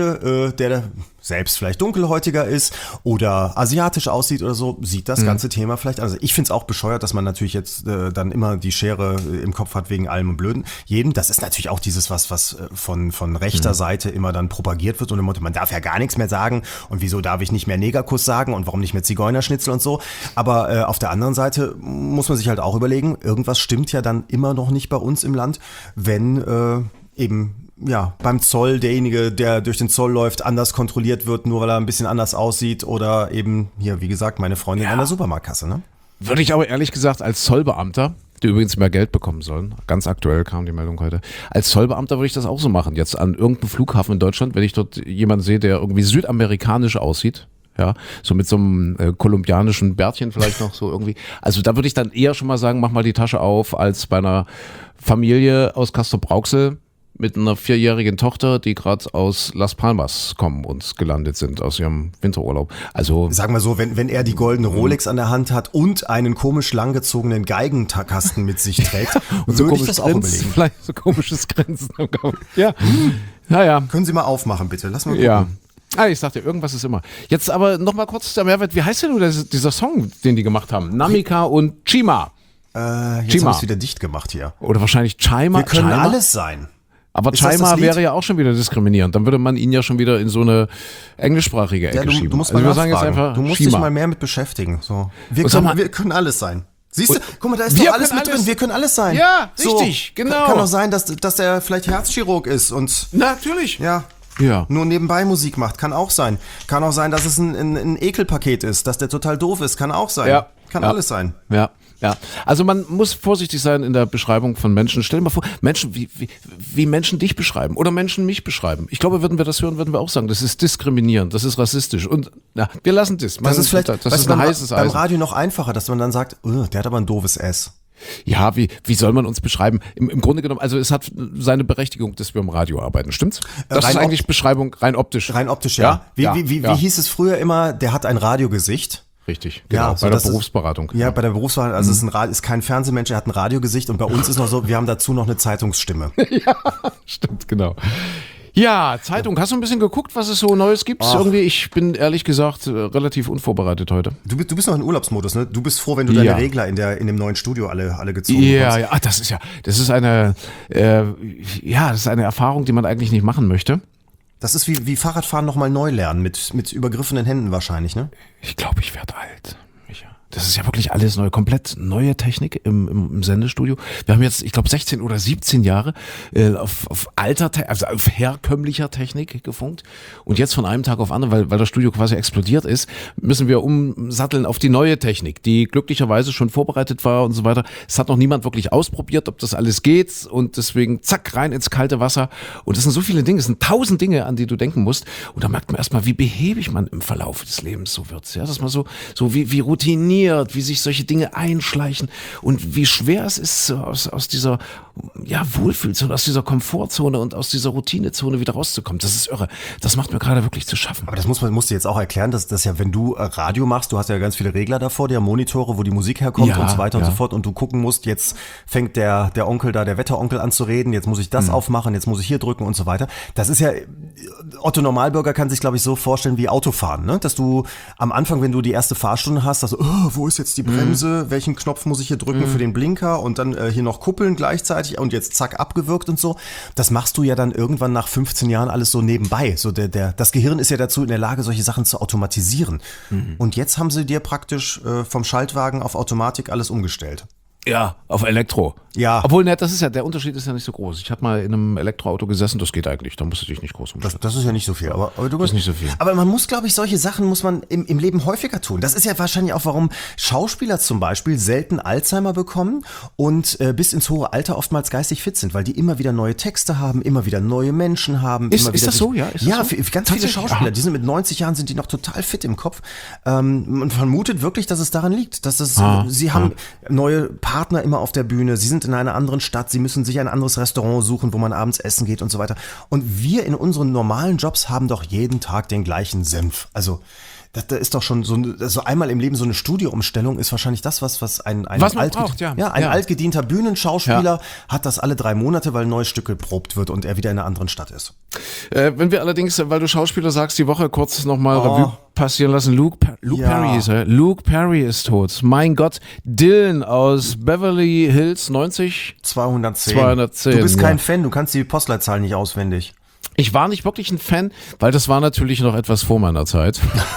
der selbst vielleicht dunkelhäutiger ist oder asiatisch aussieht oder so, sieht das ganze Thema vielleicht. Also ich finde es auch bescheuert, dass man natürlich jetzt dann immer die Schere im Kopf hat wegen allem und Blöden. Jedem, das ist natürlich auch dieses, was von rechter Seite immer dann propagiert wird und im Motto, man darf ja gar nichts mehr sagen und wieso darf ich nicht mehr Negerkuss sagen und warum nicht mehr Zigeunerschnitzel und so. Aber auf der anderen Seite muss man sich halt auch überlegen, irgendwas stimmt ja dann immer noch nicht bei uns im Land, wenn eben beim Zoll derjenige, der durch den Zoll läuft, anders kontrolliert wird, nur weil er ein bisschen anders aussieht oder eben hier, wie gesagt, meine Freundin an der Supermarktkasse, ne? Würde ich aber ehrlich gesagt als Zollbeamter, die übrigens mehr Geld bekommen sollen, ganz aktuell kam die Meldung heute, als Zollbeamter würde ich das auch so machen. Jetzt an irgendeinem Flughafen in Deutschland, wenn ich dort jemanden sehe, der irgendwie südamerikanisch aussieht, ja, so mit so einem kolumbianischen Bärtchen vielleicht noch so irgendwie. Also da würde ich dann eher schon mal sagen, mach mal die Tasche auf, als bei einer Familie aus Castrop-Rauxel mit einer 4-jährigen Tochter, die gerade aus Las Palmas kommen und gelandet sind aus ihrem Winterurlaub. Also sagen wir so, wenn er die goldene Rolex an der Hand hat und einen komisch langgezogenen Geigenkasten mit sich trägt, und so würde ich das auch überlegen. Vielleicht so komisches Grinsen. Ja, naja. Können Sie mal aufmachen, bitte. Lass mal gucken. Ja. Ich sagte, irgendwas ist immer. Jetzt aber nochmal kurz der Mehrwert. Wie heißt denn dieser Song, den die gemacht haben? Namika und Chima. Jetzt haben wir es wieder dicht gemacht hier. Oder wahrscheinlich Chima. Wir können alles sein. Aber Chima wäre ja auch schon wieder diskriminierend. Dann würde man ihn ja schon wieder in so eine englischsprachige Ecke schieben. Du musst mal wir sagen jetzt einfach du musst Chima. dich mal mehr mit beschäftigen. So. Wir können alles sein. Siehst du, guck mal, da ist doch alles mit drin. Wir können alles sein. Ja, richtig, genau. Kann doch sein, dass der vielleicht Herzchirurg ist und natürlich. Ja. Nur nebenbei Musik macht. Kann auch sein. Kann auch sein, dass es ein Ekelpaket ist, dass der total doof ist. Kann auch sein. Ja. Kann alles sein. Ja. Also man muss vorsichtig sein in der Beschreibung von Menschen. Stell dir mal vor, Menschen, wie Menschen dich beschreiben oder Menschen mich beschreiben. Ich glaube, würden wir das hören, würden wir auch sagen, das ist diskriminierend, das ist rassistisch. Und wir lassen das. Das ist vielleicht das ist ein heißes Eisen. Beim Radio noch einfacher, dass man dann sagt, der hat aber ein doofes S. Ja, wie soll man uns beschreiben? Im Grunde genommen, also es hat seine Berechtigung, dass wir im Radio arbeiten, stimmt's? Das ist eigentlich Beschreibung rein optisch. Rein optisch, ja. Wie hieß es früher immer, der hat ein Radiogesicht? Richtig, genau, Ja, bei so der dass Berufsberatung. Ja, bei der Berufsberatung, also es ist kein Fernsehmensch, er hat ein Radiogesicht und bei uns ist noch so, wir haben dazu noch eine Zeitungsstimme. Stimmt, genau. Ja, Zeitung, hast du ein bisschen geguckt, was es so Neues gibt? Irgendwie, ich bin ehrlich gesagt relativ unvorbereitet heute. Du bist noch in Urlaubsmodus, ne? Du bist froh, wenn du deine Regler in dem neuen Studio alle gezogen hast. Ja, ach, das ist eine Erfahrung, die man eigentlich nicht machen möchte. Das ist wie Fahrradfahren nochmal neu lernen, mit übergriffenen Händen wahrscheinlich, ne? Ich glaube, ich werde alt. Micha. Das ist ja wirklich alles neu, komplett neue Technik im Sendestudio. Wir haben jetzt, ich glaube, 16 oder 17 Jahre auf auf herkömmlicher Technik gefunkt. Und jetzt von einem Tag auf anderen, weil das Studio quasi explodiert ist, müssen wir umsatteln auf die neue Technik, die glücklicherweise schon vorbereitet war und so weiter. Es hat noch niemand wirklich ausprobiert, ob das alles geht, und deswegen zack, rein ins kalte Wasser. Und es sind so viele Dinge, es sind 1000 Dinge, an die du denken musst. Und da merkt man erstmal, wie behäbig man im Verlauf des Lebens so wird. Ja, dass man so wie routiniert, wie sich solche Dinge einschleichen und wie schwer es ist, so aus dieser Wohlfühlzone, aus dieser Komfortzone und aus dieser Routinezone wieder rauszukommen. Das ist irre. Das macht mir gerade wirklich zu schaffen. Aber das musst du jetzt auch erklären, dass das ja, wenn du Radio machst, du hast ja ganz viele Regler davor, die Monitore, wo die Musik herkommt und so weiter und so fort, und du gucken musst, jetzt fängt der Onkel da, der Wetteronkel an zu reden, jetzt muss ich das aufmachen, jetzt muss ich hier drücken und so weiter. Das ist ja, Otto Normalbürger kann sich, glaube ich, so vorstellen wie Autofahren, ne? Dass du am Anfang, wenn du die erste Fahrstunde hast, also, wo ist jetzt die Bremse, welchen Knopf muss ich hier drücken für den Blinker und dann hier noch kuppeln gleichzeitig und jetzt zack, abgewürgt und so. Das machst du ja dann irgendwann nach 15 Jahren alles so nebenbei. So das Gehirn ist ja dazu in der Lage, solche Sachen zu automatisieren. Und jetzt haben sie dir praktisch vom Schaltwagen auf Automatik alles umgestellt. Ja, auf Elektro. Ja. Obwohl, der Unterschied ist ja nicht so groß. Ich habe mal in einem Elektroauto gesessen, das geht eigentlich, da musst du dich nicht groß umstellen. Das ist ja nicht so viel, aber du Das ist nicht so viel. Aber man muss, glaube ich, solche Sachen muss man im Leben häufiger tun. Das ist ja wahrscheinlich auch, warum Schauspieler zum Beispiel selten Alzheimer bekommen und bis ins hohe Alter oftmals geistig fit sind, weil die immer wieder neue Texte haben, immer wieder neue Menschen haben. Ist das so? Ja, ist das so? Für ganz viele Schauspieler, die sind mit 90 Jahren, sind die noch total fit im Kopf. Man vermutet wirklich, dass es daran liegt, dass sie haben neue Partner immer auf der Bühne, sie sind in einer anderen Stadt, sie müssen sich ein anderes Restaurant suchen, wo man abends essen geht und so weiter. Und wir in unseren normalen Jobs haben doch jeden Tag den gleichen Senf. Also das ist doch schon so einmal im Leben so eine Studioumstellung ist wahrscheinlich das, was ein altgedienter Bühnenschauspieler hat das alle 3 Monate, weil ein neues Stück geprobt wird und er wieder in einer anderen Stadt ist. Wenn wir allerdings, weil du Schauspieler sagst, die Woche kurz nochmal Revue passieren lassen. Luke Perry ist er. Luke Perry ist tot. Mein Gott. Dylan aus Beverly Hills 210. Du bist kein Fan, du kannst die Postleitzahl nicht auswendig. Ich war nicht wirklich ein Fan, weil das war natürlich noch etwas vor meiner Zeit.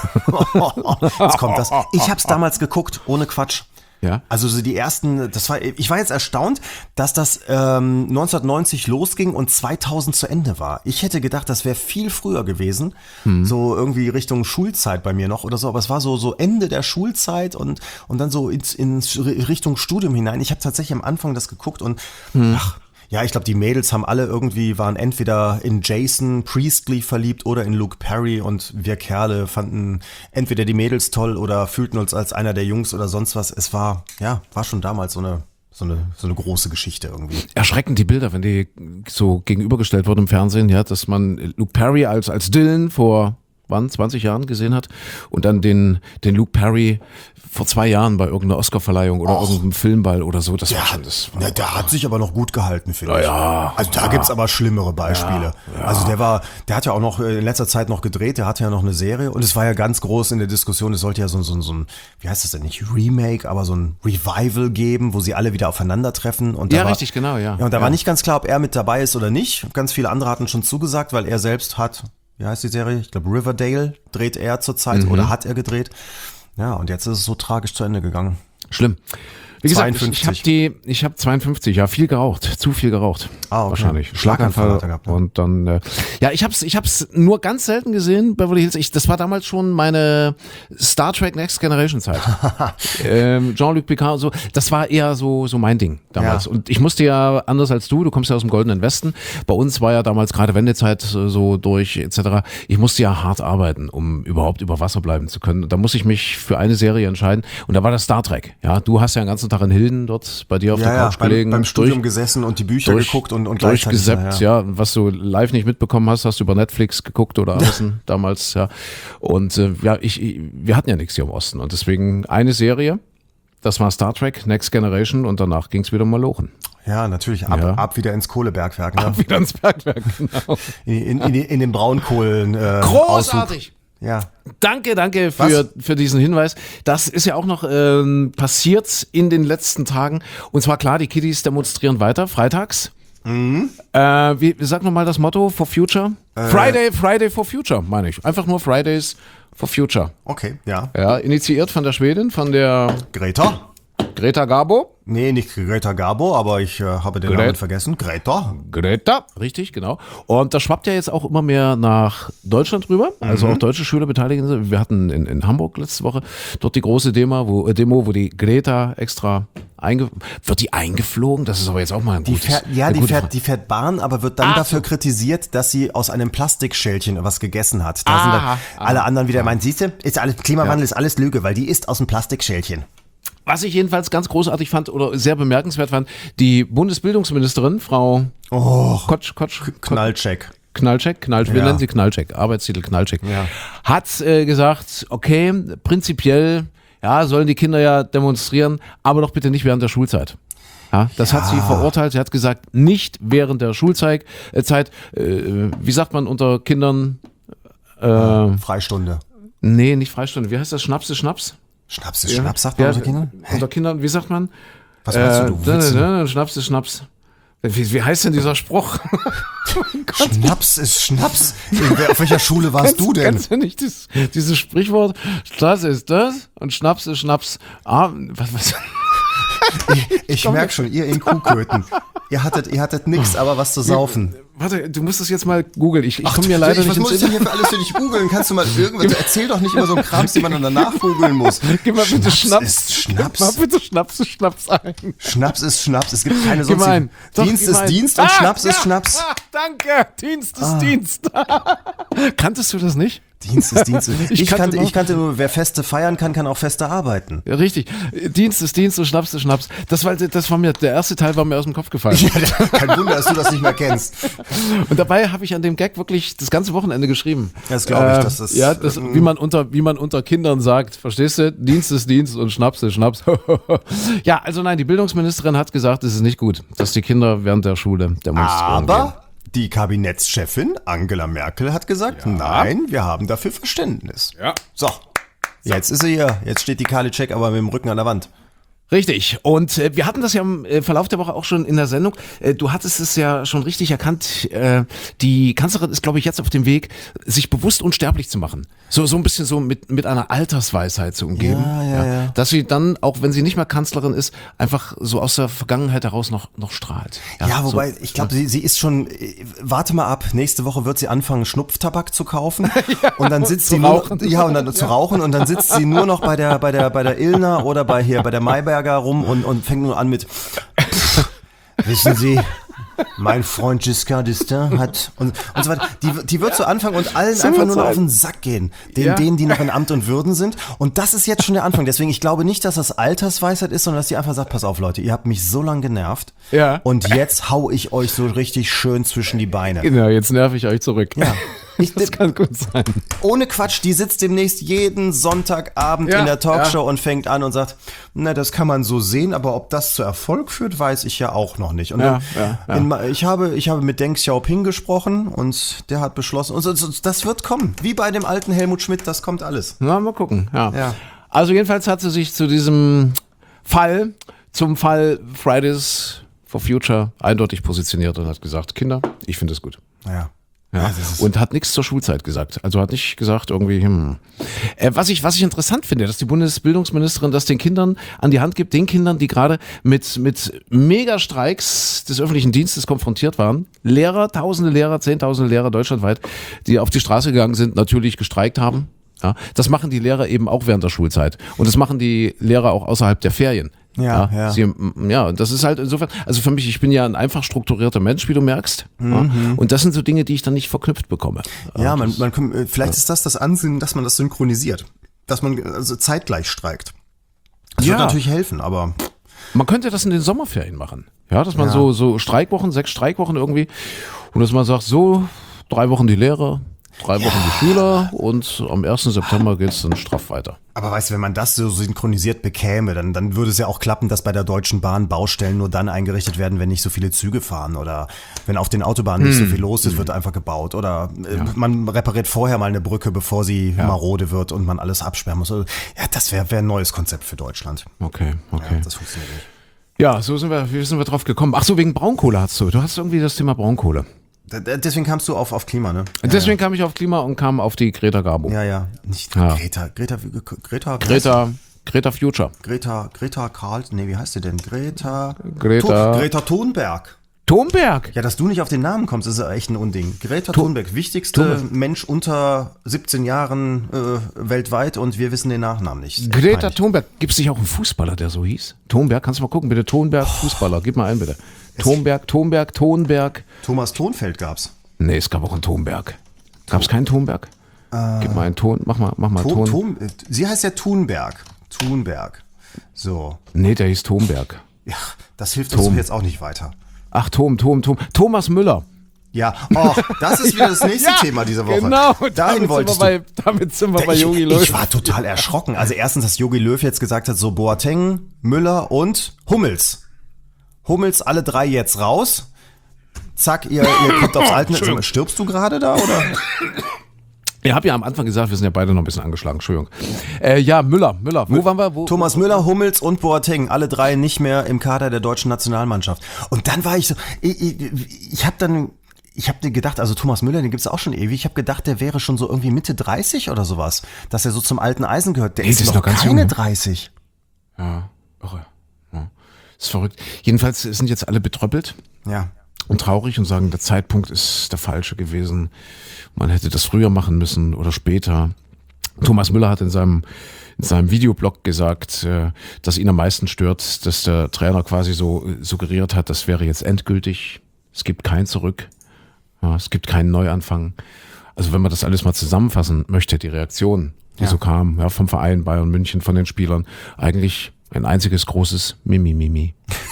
Jetzt kommt das. Ich hab's damals geguckt, ohne Quatsch. Ja. Also so die ersten, ich war jetzt erstaunt, dass das 1990 losging und 2000 zu Ende war. Ich hätte gedacht, das wäre viel früher gewesen, so irgendwie Richtung Schulzeit bei mir noch oder so, aber es war so Ende der Schulzeit und dann so in Richtung Studium hinein. Ich habe tatsächlich am Anfang das geguckt und ja, ich glaube, die Mädels waren entweder in Jason Priestley verliebt oder in Luke Perry, und wir Kerle fanden entweder die Mädels toll oder fühlten uns als einer der Jungs oder sonst was. Es war schon damals so eine große Geschichte irgendwie. Erschreckend die Bilder, wenn die so gegenübergestellt wurden im Fernsehen, ja, dass man Luke Perry als Dylan vor 20 Jahren gesehen hat und dann den Luke Perry vor 2 Jahren bei irgendeiner Oscarverleihung oder irgendeinem Filmball oder so. Das war schon das. Der hat sich aber noch gut gehalten, finde ich. Ja, also da gibt's aber schlimmere Beispiele. Ja. Also der hat ja auch noch in letzter Zeit noch gedreht, der hatte ja noch eine Serie und es war ja ganz groß in der Diskussion, es sollte ja so ein, wie heißt das denn, nicht Remake, aber so ein Revival geben, wo sie alle wieder aufeinandertreffen. Und richtig, genau, ja. Und da war nicht ganz klar, ob er mit dabei ist oder nicht. Ganz viele andere hatten schon zugesagt, weil er selbst hat, wie heißt die Serie? Ich glaube Riverdale dreht er zurzeit oder hat er gedreht. Ja, und jetzt ist es so tragisch zu Ende gegangen. Schlimm. Wie gesagt, 52. ich habe 52, ja, viel geraucht, zu viel geraucht. Okay. Wahrscheinlich. Schlaganfall hat er gehabt, und dann, ich hab's nur ganz selten gesehen, Beverly Hills. Das war damals schon meine Star Trek Next Generation Zeit. Jean-Luc Picard und so, das war eher so mein Ding damals. Ja. Und ich musste ja, anders als du kommst ja aus dem Goldenen Westen, bei uns war ja damals gerade Wendezeit so durch etc. Ich musste ja hart arbeiten, um überhaupt über Wasser bleiben zu können. Und da musste ich mich für eine Serie entscheiden und da war das Star Trek. Ja, du hast ja den ganzen Tag Tag in Hilden dort bei dir auf der Couch gelegen. Beim Studium gesessen und die Bücher geguckt und durchgesappt, ja. Was du live nicht mitbekommen hast, hast du über Netflix geguckt oder Amazon damals, ja. Und wir hatten ja nichts hier im Osten und deswegen eine Serie, das war Star Trek, Next Generation und danach ging es wieder mal lochen. Ja, natürlich, ab wieder ins Kohlebergwerk. Ne? Ab wieder ins Bergwerk, genau. In den Braunkohlen. Großartig! Ja. Danke für diesen Hinweis. Das ist ja auch noch passiert in den letzten Tagen. Und zwar klar, die Kiddies demonstrieren weiter, freitags. Mhm. Sag nochmal das Motto for Future? Friday for Future, meine ich. Einfach nur Fridays for Future. Okay, ja. Ja, initiiert von der Schwedin, von der Greta Garbo. Nee, nicht Greta Garbo, aber ich habe den Namen vergessen. Greta, richtig, genau. Und das schwappt ja jetzt auch immer mehr nach Deutschland rüber. Also auch deutsche Schüler beteiligen sich. Wir hatten in Hamburg letzte Woche dort die große Demo, wo die Greta extra wird die eingeflogen? Das ist aber jetzt auch mal ein gutes... Die fährt Bahn, aber wird dann dafür kritisiert, dass sie aus einem Plastikschälchen was gegessen hat. Da sind dann alle anderen wieder meinen, siehst du, Klimawandel ist alles Lüge, weil die ist aus einem Plastikschälchen. Was ich jedenfalls ganz großartig fand oder sehr bemerkenswert fand, die Bundesbildungsministerin, Frau Knallcheck. Wir nennen sie Knallcheck, Arbeitstitel Knallcheck, hat gesagt, okay, prinzipiell sollen die Kinder ja demonstrieren, aber doch bitte nicht während der Schulzeit. Ja, das hat sie verurteilt. Sie hat gesagt, nicht während der Schulzeit. Wie sagt man unter Kindern? Freistunde. Nee, nicht Freistunde. Wie heißt das? Schnaps ist Schnaps? Schnaps ist Schnaps, sagt man unter Kindern? Unter Kindern, wie sagt man? Was meinst du? Schnaps ist Schnaps. Wie heißt denn dieser Spruch? Schnaps ist Schnaps? Auf welcher Schule warst du denn? Kennst du nicht dieses Sprichwort? Das ist das und Schnaps ist Schnaps. Was? Ich merke schon, ihr in Kuhköten. Ihr hattet nichts, aber was zu saufen. Warte, du musst das jetzt mal googeln. Ich komme mir leider nicht ins Was muss ich denn hier für alles für dich googeln? Kannst du mal irgendwas... Erzähl doch nicht immer so einen Krams, den man dann danach googeln muss. Gib mal bitte Schnaps. Ist Schnaps. Gib mal bitte Schnaps ist Schnaps ein. Schnaps ist Schnaps. Es gibt keine sonstigen... Dienst ist Dienst und Schnaps ist Schnaps. Danke. Dienst ist Dienst. Kanntest du das nicht? Dienst ist Dienst. Ich kannte nur, wer Feste feiern kann, kann auch Feste arbeiten. Ja, richtig. Dienst ist Dienst und Schnaps ist Schnaps. Das war mir, der erste Teil war mir aus dem Kopf gefallen. Ja, kein Wunder, dass du das nicht mehr kennst. Und dabei habe ich an dem Gag wirklich das ganze Wochenende geschrieben. Das glaube ich, dass das... Ja, wie man unter Kindern sagt, verstehst du? Dienst ist Dienst und Schnaps ist Schnaps. Ja, also nein, die Bildungsministerin hat gesagt, es ist nicht gut, dass die Kinder während der Schule demonstrieren gehen. Die Kabinettschefin Angela Merkel hat gesagt, nein, wir haben dafür Verständnis. Ja. So, jetzt ist sie hier. Jetzt steht die Karliczek aber mit dem Rücken an der Wand. Richtig. Und wir hatten das ja im Verlauf der Woche auch schon in der Sendung. Du hattest es ja schon richtig erkannt. Die Kanzlerin ist, glaube ich, jetzt auf dem Weg, sich bewusst unsterblich zu machen. So ein bisschen so mit einer Altersweisheit zu umgeben. Ja. Dass sie dann, auch wenn sie nicht mehr Kanzlerin ist, einfach so aus der Vergangenheit heraus noch strahlt. Ja, wobei, ich glaube, sie ist schon, warte mal ab, nächste Woche wird sie anfangen, Schnupftabak zu kaufen. Und dann sitzt sie nur, zu rauchen und dann sitzt sie nur noch bei der Illner oder bei der Mayberger rum und fängt nur an mit wissen Sie, mein Freund Giscard d'Estaing hat und so weiter. Die wird so anfangen und allen so einfach nur noch auf den Sack gehen. Denen, die noch in Amt und Würden sind. Und das ist jetzt schon der Anfang. Deswegen, ich glaube nicht, dass das Altersweisheit ist, sondern dass die einfach sagt, pass auf Leute, ihr habt mich so lange genervt. Ja. Und jetzt hau ich euch so richtig schön zwischen die Beine. Genau, jetzt nerv ich euch zurück. Ja. Das kann gut sein. Ohne Quatsch, die sitzt demnächst jeden Sonntagabend in der Talkshow und fängt an und sagt, na, das kann man so sehen, aber ob das zu Erfolg führt, weiß ich ja auch noch nicht. Und ich habe mit Deng Xiaoping gesprochen und der hat beschlossen, und das wird kommen. Wie bei dem alten Helmut Schmidt, das kommt alles. Na, mal gucken. Ja. Also jedenfalls hat sie sich zu diesem zum Fall Fridays for Future eindeutig positioniert und hat gesagt, Kinder, ich finde es gut. Ja. Ja, und hat nichts zur Schulzeit gesagt. Also hat nicht gesagt irgendwie, Was ich interessant finde, dass die Bundesbildungsministerin das den Kindern an die Hand gibt, den Kindern, die gerade mit Megastreiks des öffentlichen Dienstes konfrontiert waren. Lehrer, tausende Lehrer, zehntausende Lehrer deutschlandweit, die auf die Straße gegangen sind, natürlich gestreikt haben. Ja, das machen die Lehrer eben auch während der Schulzeit. Und das machen die Lehrer auch außerhalb der Ferien. Ja. Das ist halt insofern, also für mich, ich bin ja ein einfach strukturierter Mensch, wie du merkst. Ja, und das sind so Dinge, die ich dann nicht verknüpft bekomme. Ja, vielleicht ist das Ansinnen, dass man das synchronisiert. Dass man also zeitgleich streikt. Das wird natürlich helfen, aber Man könnte das in den Sommerferien machen. Ja, dass man so Streikwochen, 6 Streikwochen irgendwie, und dass man sagt, so 3 Wochen die Lehrer, 3 Wochen die Schüler und am 1. September geht es dann straff weiter. Aber weißt du, wenn man das so synchronisiert bekäme, dann würde es ja auch klappen, dass bei der Deutschen Bahn Baustellen nur dann eingerichtet werden, wenn nicht so viele Züge fahren oder wenn auf den Autobahnen nicht so viel los ist, wird einfach gebaut. Oder man repariert vorher mal eine Brücke, bevor sie marode wird und man alles absperren muss. Ja, das wäre ein neues Konzept für Deutschland. Okay. Ja, das funktioniert nicht. Ja, wie sind wir drauf gekommen? Ach so, wegen Braunkohle hast du. Du hast irgendwie das Thema Braunkohle. Deswegen kamst du auf Klima, ne? Deswegen kam ich auf Klima und kam auf die Greta Garbo. Ja. Nicht Greta Future. Greta Karl, nee, wie heißt sie denn? Greta Thunberg. Thunberg? Ja, dass du nicht auf den Namen kommst, ist ja echt ein Unding. Greta Thunberg, wichtigste Mensch unter 17 Jahren weltweit und wir wissen den Nachnamen nicht. Greta Thunberg. Gibt es nicht auch einen Fußballer, der so hieß? Thunberg, kannst du mal gucken, bitte. Thunberg, Fußballer. Gib mal ein, bitte. Thunberg. Thomas Thonfeld gab's. Nee, es gab auch einen Thunberg. Gab es keinen Thunberg? Gib mal einen Ton, mach mal Ton. Sie heißt ja Thunberg. So. Nee, der hieß Thunberg. Ja, das hilft uns jetzt auch nicht weiter. Ach, Thomas Müller. Ja, das ist wieder das nächste Thema dieser Woche. Genau, damit sind wir bei Jogi Löw. Ich war total erschrocken. Also erstens, dass Jogi Löw jetzt gesagt hat, so Boateng, Müller und Hummels, alle 3 jetzt raus. Zack, ihr kommt aufs Alte. Stirbst du gerade da, oder? Ich habe ja am Anfang gesagt, wir sind ja beide noch ein bisschen angeschlagen. Entschuldigung. Müller. Wo waren wir? Thomas Müller, Hummels und Boateng. Alle 3 nicht mehr im Kader der deutschen Nationalmannschaft. Und dann war ich so, ich habe gedacht, also Thomas Müller, den gibt's auch schon ewig. Ich habe gedacht, der wäre schon so irgendwie Mitte 30 oder sowas. Dass er so zum alten Eisen gehört. Der ist noch ganz keine jung. 30. Ja, irre. Ja. Ist verrückt. Jedenfalls sind jetzt alle betröppelt. Ja. Und traurig und sagen, der Zeitpunkt ist der falsche gewesen. Man hätte das früher machen müssen oder später. Thomas Müller hat in seinem Videoblog gesagt, dass ihn am meisten stört, dass der Trainer quasi so suggeriert hat, das wäre jetzt endgültig. Es gibt kein Zurück. Ja, es gibt keinen Neuanfang. Also wenn man das alles mal zusammenfassen möchte, die Reaktion, die so kam, ja, vom Verein Bayern München, von den Spielern, eigentlich ein einziges großes Mimimi.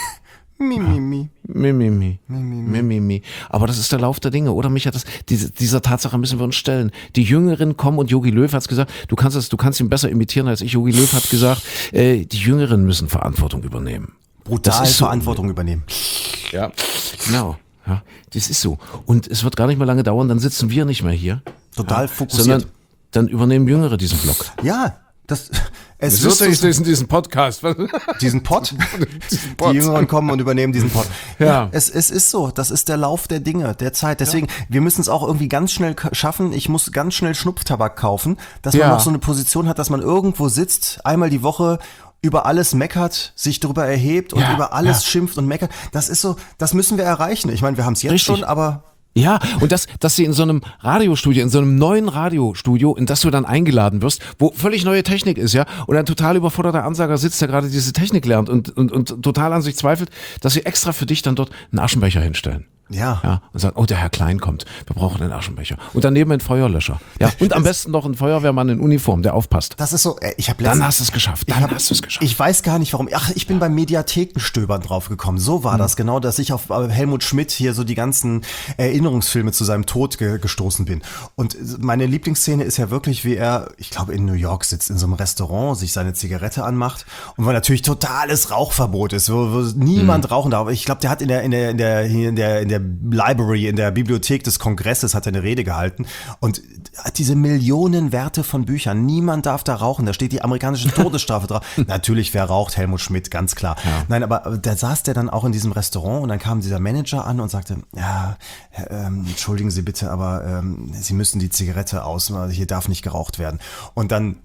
Mimimi. Aber das ist der Lauf der Dinge, oder Micha? Dieser Tatsache müssen wir uns stellen. Die Jüngeren kommen und Jogi Löw hat's gesagt, du kannst ihn besser imitieren als ich. Jogi Löw hat gesagt, die Jüngeren müssen Verantwortung übernehmen. Brutal Verantwortung übernehmen. Ja, genau. Ja, das ist so. Und es wird gar nicht mehr lange dauern, dann sitzen wir nicht mehr hier. Total fokussiert. Sondern dann übernehmen Jüngere diesen Block. Ja, es wird in diesen Podcast. Diesen Pod? Die Jüngeren kommen und übernehmen diesen Pod. Ja. Es ist so. Das ist der Lauf der Dinge, der Zeit. Deswegen, wir müssen es auch irgendwie ganz schnell schaffen. Ich muss ganz schnell Schnupftabak kaufen, dass man noch so eine Position hat, dass man irgendwo sitzt, einmal die Woche über alles meckert, sich darüber erhebt und über alles schimpft und meckert. Das ist so, das müssen wir erreichen. Ich meine, wir haben es jetzt schon, aber... Ja, und dass sie in so einem Radiostudio, in so einem neuen Radiostudio, in das du dann eingeladen wirst, wo völlig neue Technik ist, ja, und ein total überforderter Ansager sitzt, der gerade diese Technik lernt und total an sich zweifelt, dass sie extra für dich dann dort einen Aschenbecher hinstellen. Ja. Und sagen, oh, der Herr Klein kommt, wir brauchen einen Aschenbecher. Und daneben ein Feuerlöscher. Ja, und am besten noch ein Feuerwehrmann in Uniform, der aufpasst. Das ist so, dann hast du es geschafft. Ich weiß gar nicht warum. Ach, ich bin beim Mediathekenstöbern drauf gekommen. So war das genau, dass ich auf Helmut Schmidt hier so die ganzen Erinnerungsfilme zu seinem Tod gestoßen bin. Und meine Lieblingsszene ist ja wirklich, wie er, ich glaube in New York sitzt, in so einem Restaurant, sich seine Zigarette anmacht und wo natürlich totales Rauchverbot ist, wo niemand rauchen darf. Ich glaube, der hat in der Library, in der Bibliothek des Kongresses hat er eine Rede gehalten und hat diese Millionenwerte von Büchern. Niemand darf da rauchen. Da steht die amerikanische Todesstrafe drauf. Natürlich, wer raucht? Helmut Schmidt, ganz klar. Ja. Nein, aber da saß der dann auch in diesem Restaurant und dann kam dieser Manager an und sagte, ja, entschuldigen Sie bitte, aber Sie müssen die Zigarette aus, hier darf nicht geraucht werden. Und dann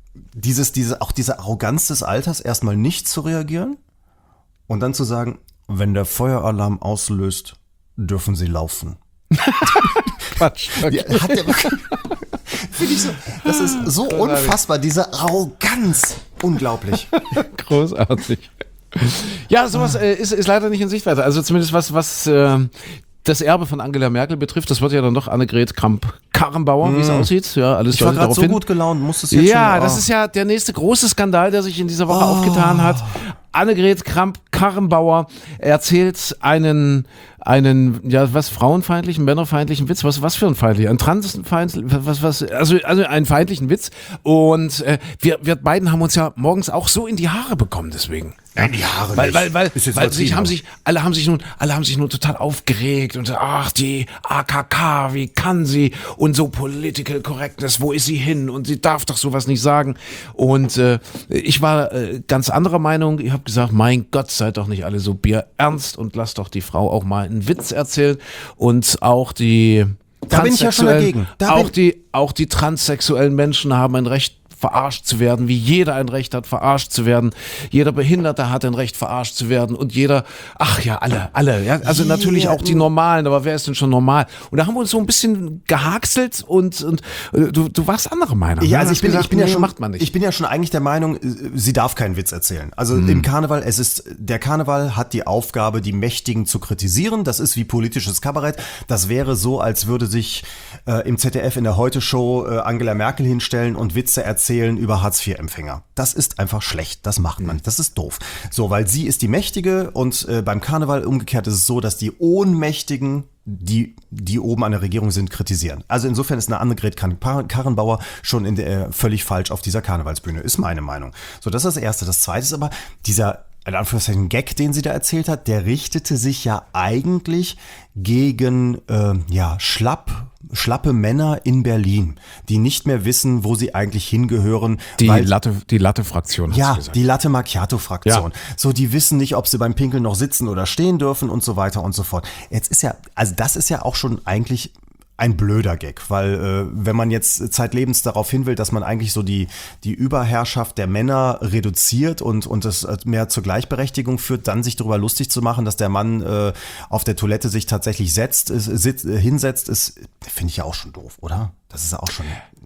diese Arroganz des Alters, erstmal nicht zu reagieren und dann zu sagen, wenn der Feueralarm auslöst, dürfen Sie laufen. Quatsch. Okay. Finde ich so, das ist so unfassbar, diese Arroganz. Unglaublich. Großartig. Ja, sowas ist leider nicht in Sichtweite. Also zumindest was das Erbe von Angela Merkel betrifft, das wird ja dann doch Annegret Kramp-Karrenbauer, wie es aussieht. Ja, alles ich war gerade so gut gelaunt, musst du es jetzt schon... Ja, das ist ja der nächste große Skandal, der sich in dieser Woche aufgetan hat. Annegret Kramp-Karrenbauer erzählt einen frauenfeindlichen, männerfeindlichen Witz, was für ein feindlicher, ein transfeindlichen, also einen feindlichen Witz, und wir beiden haben uns ja morgens auch so in die Haare bekommen deswegen. In die Haare Weil alle haben sich nun total aufgeregt und ach, die AKK, wie kann sie, und so Political Correctness, wo ist sie hin, und sie darf doch sowas nicht sagen, und ich war ganz anderer Meinung. Ich habe gesagt, mein Gott, seid doch nicht alle so bierernst und lasst doch die Frau auch mal einen Witz erzählen, und auch die Da bin ich ja schon dagegen. Auch die transsexuellen Menschen haben ein Recht, verarscht zu werden, wie jeder ein Recht hat, verarscht zu werden. Jeder Behinderte hat ein Recht, verarscht zu werden, und jeder, alle, ja, also natürlich auch die Normalen, aber wer ist denn schon normal? Und da haben wir uns so ein bisschen gehackselt, und du warst anderer Meinung. Ja, also ich bin ja schon eigentlich der Meinung, sie darf keinen Witz erzählen. Also im Karneval, der Karneval hat die Aufgabe, die Mächtigen zu kritisieren. Das ist wie politisches Kabarett. Das wäre so, als würde sich im ZDF in der Heute-Show Angela Merkel hinstellen und Witze erzählen über Hartz-IV-Empfänger. Das ist einfach schlecht. Das macht man. Das ist doof. So, weil sie ist die Mächtige, und beim Karneval umgekehrt ist es so, dass die Ohnmächtigen, die oben an der Regierung sind, kritisieren. Also insofern ist eine Annegret Karrenbauer schon völlig falsch auf dieser Karnevalsbühne, ist meine Meinung. So, das ist das Erste. Das Zweite ist aber, dieser, in Anführungszeichen, Gag, den sie da erzählt hat, der richtete sich ja eigentlich gegen schlappe Männer in Berlin, die nicht mehr wissen, wo sie eigentlich hingehören. Die Latte-Fraktion. Ja, die Latte Macchiato-Fraktion. Ja. So, die wissen nicht, ob sie beim Pinkeln noch sitzen oder stehen dürfen und so weiter und so fort. Jetzt ist ja, also das ist ja auch schon eigentlich ein blöder Gag, weil wenn man jetzt zeitlebens darauf hin will, dass man eigentlich so die Überherrschaft der Männer reduziert und das mehr zur Gleichberechtigung führt, dann sich darüber lustig zu machen, dass der Mann auf der Toilette sich tatsächlich hinsetzt, ist, finde ich ja auch schon doof, oder? Das ist ja auch schon...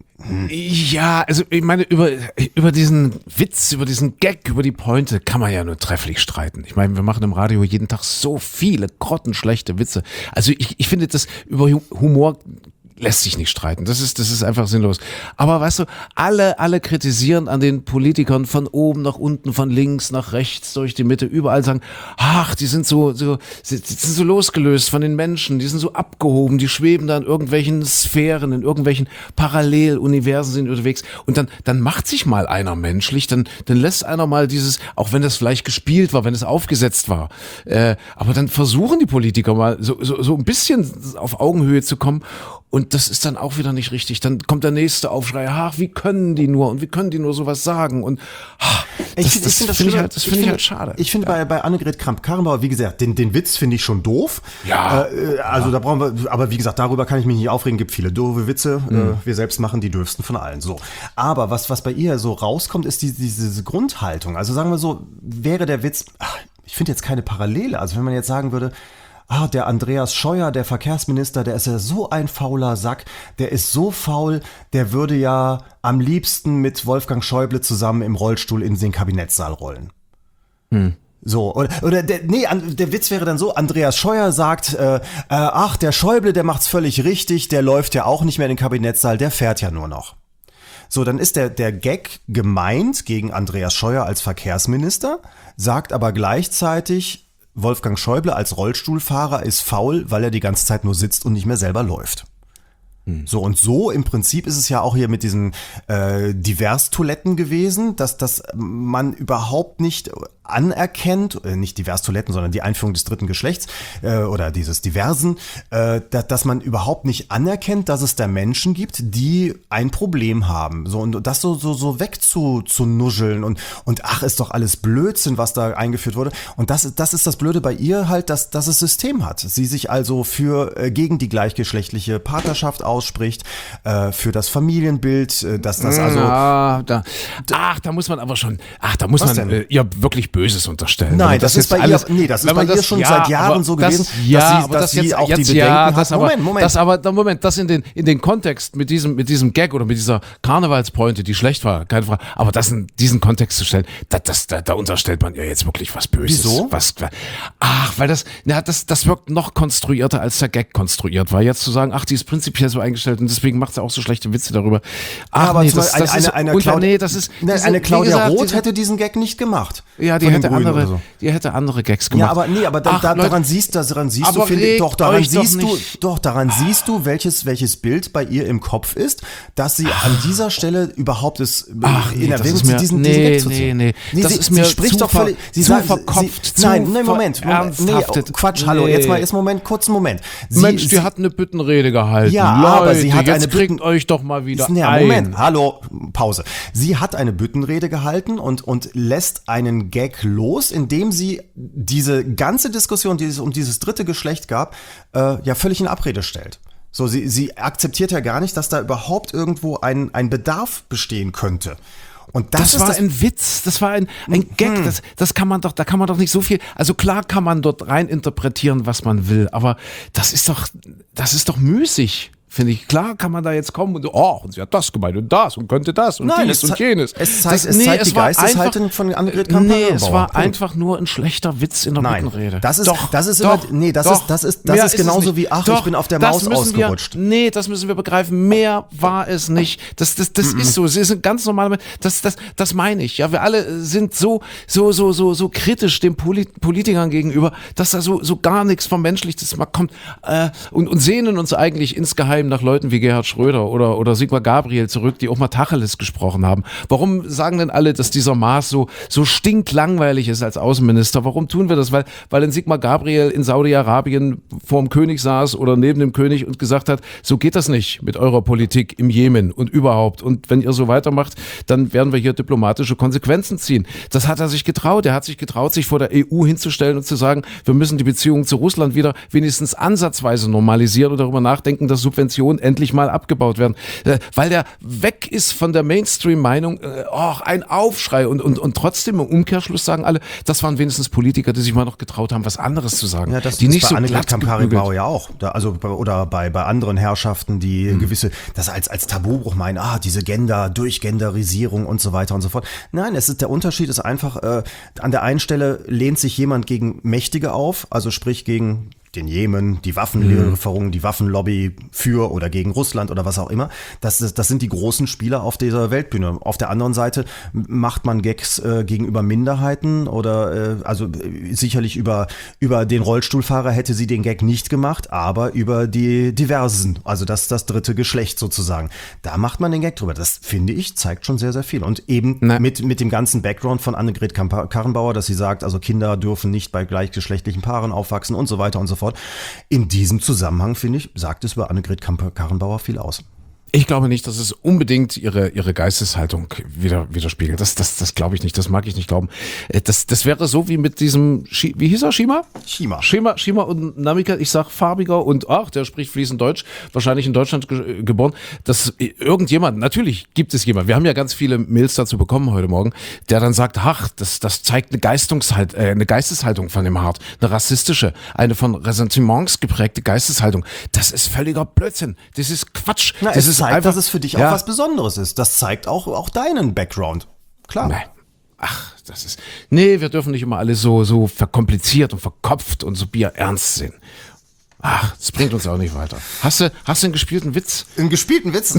Ja, also ich meine, über diesen Witz, über diesen Gag, über die Pointe kann man ja nur trefflich streiten. Ich meine, wir machen im Radio jeden Tag so viele grottenschlechte Witze. Also ich finde, das über Humor lässt sich nicht streiten. Das ist einfach sinnlos. Aber weißt du, alle kritisieren an den Politikern von oben nach unten, von links nach rechts, durch die Mitte, überall sagen, ach, die sind so losgelöst von den Menschen, die sind so abgehoben, die schweben da in irgendwelchen Sphären, in irgendwelchen Paralleluniversen sind unterwegs. Und dann macht sich mal einer menschlich, dann lässt einer mal dieses, auch wenn das vielleicht gespielt war, wenn es aufgesetzt war, aber dann versuchen die Politiker mal so ein bisschen auf Augenhöhe zu kommen. Und das ist dann auch wieder nicht richtig. Dann kommt der nächste Aufschrei, ach, wie können die nur sowas sagen? Und das finde ich halt schade. Ich finde bei Annegret Kramp-Karrenbauer, wie gesagt, den Witz finde ich schon doof. Ja. Da brauchen wir, aber wie gesagt, darüber kann ich mich nicht aufregen, gibt viele doofe Witze. Wir selbst machen die dürfsten von allen. So. Aber was bei ihr so rauskommt, ist diese Grundhaltung. Also sagen wir so, wäre der Witz, ich finde jetzt keine Parallele. Also wenn man jetzt sagen würde, der Andreas Scheuer, der Verkehrsminister, der ist ja so ein fauler Sack, der ist so faul, der würde ja am liebsten mit Wolfgang Schäuble zusammen im Rollstuhl in den Kabinettssaal rollen. So, der Witz wäre dann so, Andreas Scheuer sagt, der Schäuble, der macht's völlig richtig, der läuft ja auch nicht mehr in den Kabinettssaal, der fährt ja nur noch. So, dann ist der Gag gemeint gegen Andreas Scheuer als Verkehrsminister, sagt aber gleichzeitig, Wolfgang Schäuble als Rollstuhlfahrer ist faul, weil er die ganze Zeit nur sitzt und nicht mehr selber läuft. So, und so im Prinzip ist es ja auch hier mit diesen Diverstoiletten gewesen, dass man überhaupt nicht anerkennt, nicht Diverstoiletten, sondern die Einführung des dritten Geschlechts oder dieses Diversen, dass man überhaupt nicht anerkennt, dass es da Menschen gibt, die ein Problem haben. So, und das so wegzunuscheln und ach, ist doch alles Blödsinn, was da eingeführt wurde. Und das ist das Blöde bei ihr halt, dass es System hat. Sie sich also gegen die gleichgeschlechtliche Partnerschaft ausspricht, für das Familienbild, dass das also... Ja, da muss man aber schon, ihr wirklich Böses unterstellen. Nein, das ist bei ihr, das ist bei ihr schon seit Jahren so gewesen, dass sie auch die Bedenken hat. Moment, das in den Kontext mit diesem Gag oder mit dieser Karnevalspointe, die schlecht war, keine Frage, aber das in diesen Kontext zu stellen, da unterstellt man ihr jetzt wirklich was Böses. Wieso? Weil das wirkt noch konstruierter, als der Gag konstruiert war. Jetzt zu sagen, ach, die ist prinzipiell so eingestellt und deswegen macht sie auch so schlechte Witze darüber. Ja, aber nee, zum Beispiel eine Claudia Roth hätte diesen Gag nicht gemacht. Ja, die hätte andere Gags gemacht. Ja, aber nee, aber daran siehst du, daran siehst du, welches Bild bei ihr im Kopf ist, dass sie an dieser Stelle überhaupt in Erwägung zieht, diesen Gag zu ziehen. Nee. Das ist mir spricht doch völlig, verkopft. Nein, Moment. Quatsch, hallo, jetzt mal, kurzen Moment. Sie hat eine Büttenrede gehalten. Ja, Leute, aber sie hat jetzt kriegt euch doch mal wieder Moment, hallo, Pause. Sie hat eine Büttenrede gehalten und lässt einen Gag los, indem sie diese ganze Diskussion, die es um dieses dritte Geschlecht gab, ja völlig in Abrede stellt. So, sie akzeptiert ja gar nicht, dass da überhaupt irgendwo ein Bedarf bestehen könnte. Und das war ein Witz, das war ein Gag, da kann man doch nicht so viel, also klar kann man dort rein interpretieren, was man will, aber das ist doch müßig. Finde ich, klar kann man da jetzt kommen und und sie hat das gemeint und das und könnte das und dies und jenes. Es zeigt die Geisteshaltung von Annegret Kramp-Karrenbauer. Nee, es war einfach nur ein schlechter Witz in der Büttenrede. Das ist genauso wie, ich bin auf der Maus ausgerutscht. Das müssen wir begreifen. Mehr war es nicht. Das ist so. Es ist ein ganz normaler, das meine ich. Ja, wir alle sind so kritisch den Politikern gegenüber, dass da so gar nichts vom Menschliches mal kommt, und sehnen uns eigentlich insgeheim nach Leuten wie Gerhard Schröder oder Sigmar Gabriel zurück, die auch mal Tacheles gesprochen haben. Warum sagen denn alle, dass dieser Maas so stinklangweilig ist als Außenminister? Warum tun wir das? Weil ein Sigmar Gabriel in Saudi-Arabien vorm König saß oder neben dem König und gesagt hat, so geht das nicht mit eurer Politik im Jemen und überhaupt. Und wenn ihr so weitermacht, dann werden wir hier diplomatische Konsequenzen ziehen. Das hat er sich getraut. Er hat sich getraut, sich vor der EU hinzustellen und zu sagen, wir müssen die Beziehungen zu Russland wieder wenigstens ansatzweise normalisieren und darüber nachdenken, dass Subventionen endlich mal abgebaut werden, weil der weg ist von der Mainstream-Meinung, ein Aufschrei und trotzdem im Umkehrschluss sagen alle, das waren wenigstens Politiker, die sich mal noch getraut haben, was anderes zu sagen. Ja, das die ist nicht bei so Annegret glatt Kramp-Karrenbauer ja auch, oder bei anderen Herrschaften, die gewisse, das als Tabubruch meinen, diese Durchgenderisierung und so weiter und so fort. Nein, der Unterschied ist einfach, an der einen Stelle lehnt sich jemand gegen Mächtige auf, also sprich gegen den Jemen, die Waffenlieferungen, die Waffenlobby für oder gegen Russland oder was auch immer. Das sind die großen Spieler auf dieser Weltbühne. Auf der anderen Seite macht man Gags gegenüber Minderheiten oder sicherlich über den Rollstuhlfahrer hätte sie den Gag nicht gemacht, aber über die Diversen, also das dritte Geschlecht sozusagen. Da macht man den Gag drüber. Das, finde ich, zeigt schon sehr, sehr viel. Und eben mit dem ganzen Background von Annegret Kramp-Karrenbauer, dass sie sagt, also Kinder dürfen nicht bei gleichgeschlechtlichen Paaren aufwachsen und so weiter und so fort. In diesem Zusammenhang, finde ich, sagt es über Annegret Kramp-Karrenbauer viel aus. Ich glaube nicht, dass es unbedingt ihre Geisteshaltung widerspiegelt. Das glaube ich nicht, das mag ich nicht glauben. Das wäre so wie mit diesem, wie hieß er, Shima und Namika, ich sag farbiger und der spricht fließend Deutsch, wahrscheinlich in Deutschland geboren, dass irgendjemand, natürlich gibt es jemand, wir haben ja ganz viele Mails dazu bekommen heute Morgen, der dann sagt, das zeigt eine Geisteshaltung von dem Hart, eine rassistische, eine von Ressentiments geprägte Geisteshaltung. Das ist völliger Blödsinn, das ist Quatsch. Das ist zeigt, dass es für dich auch was Besonderes ist. Das zeigt auch deinen Background. Klar. Nein. Wir dürfen nicht immer alles so verkompliziert und verkopft und so bierernst sehen. Das bringt uns auch nicht weiter. Hast du einen gespielten Witz? Einen gespielten Witz?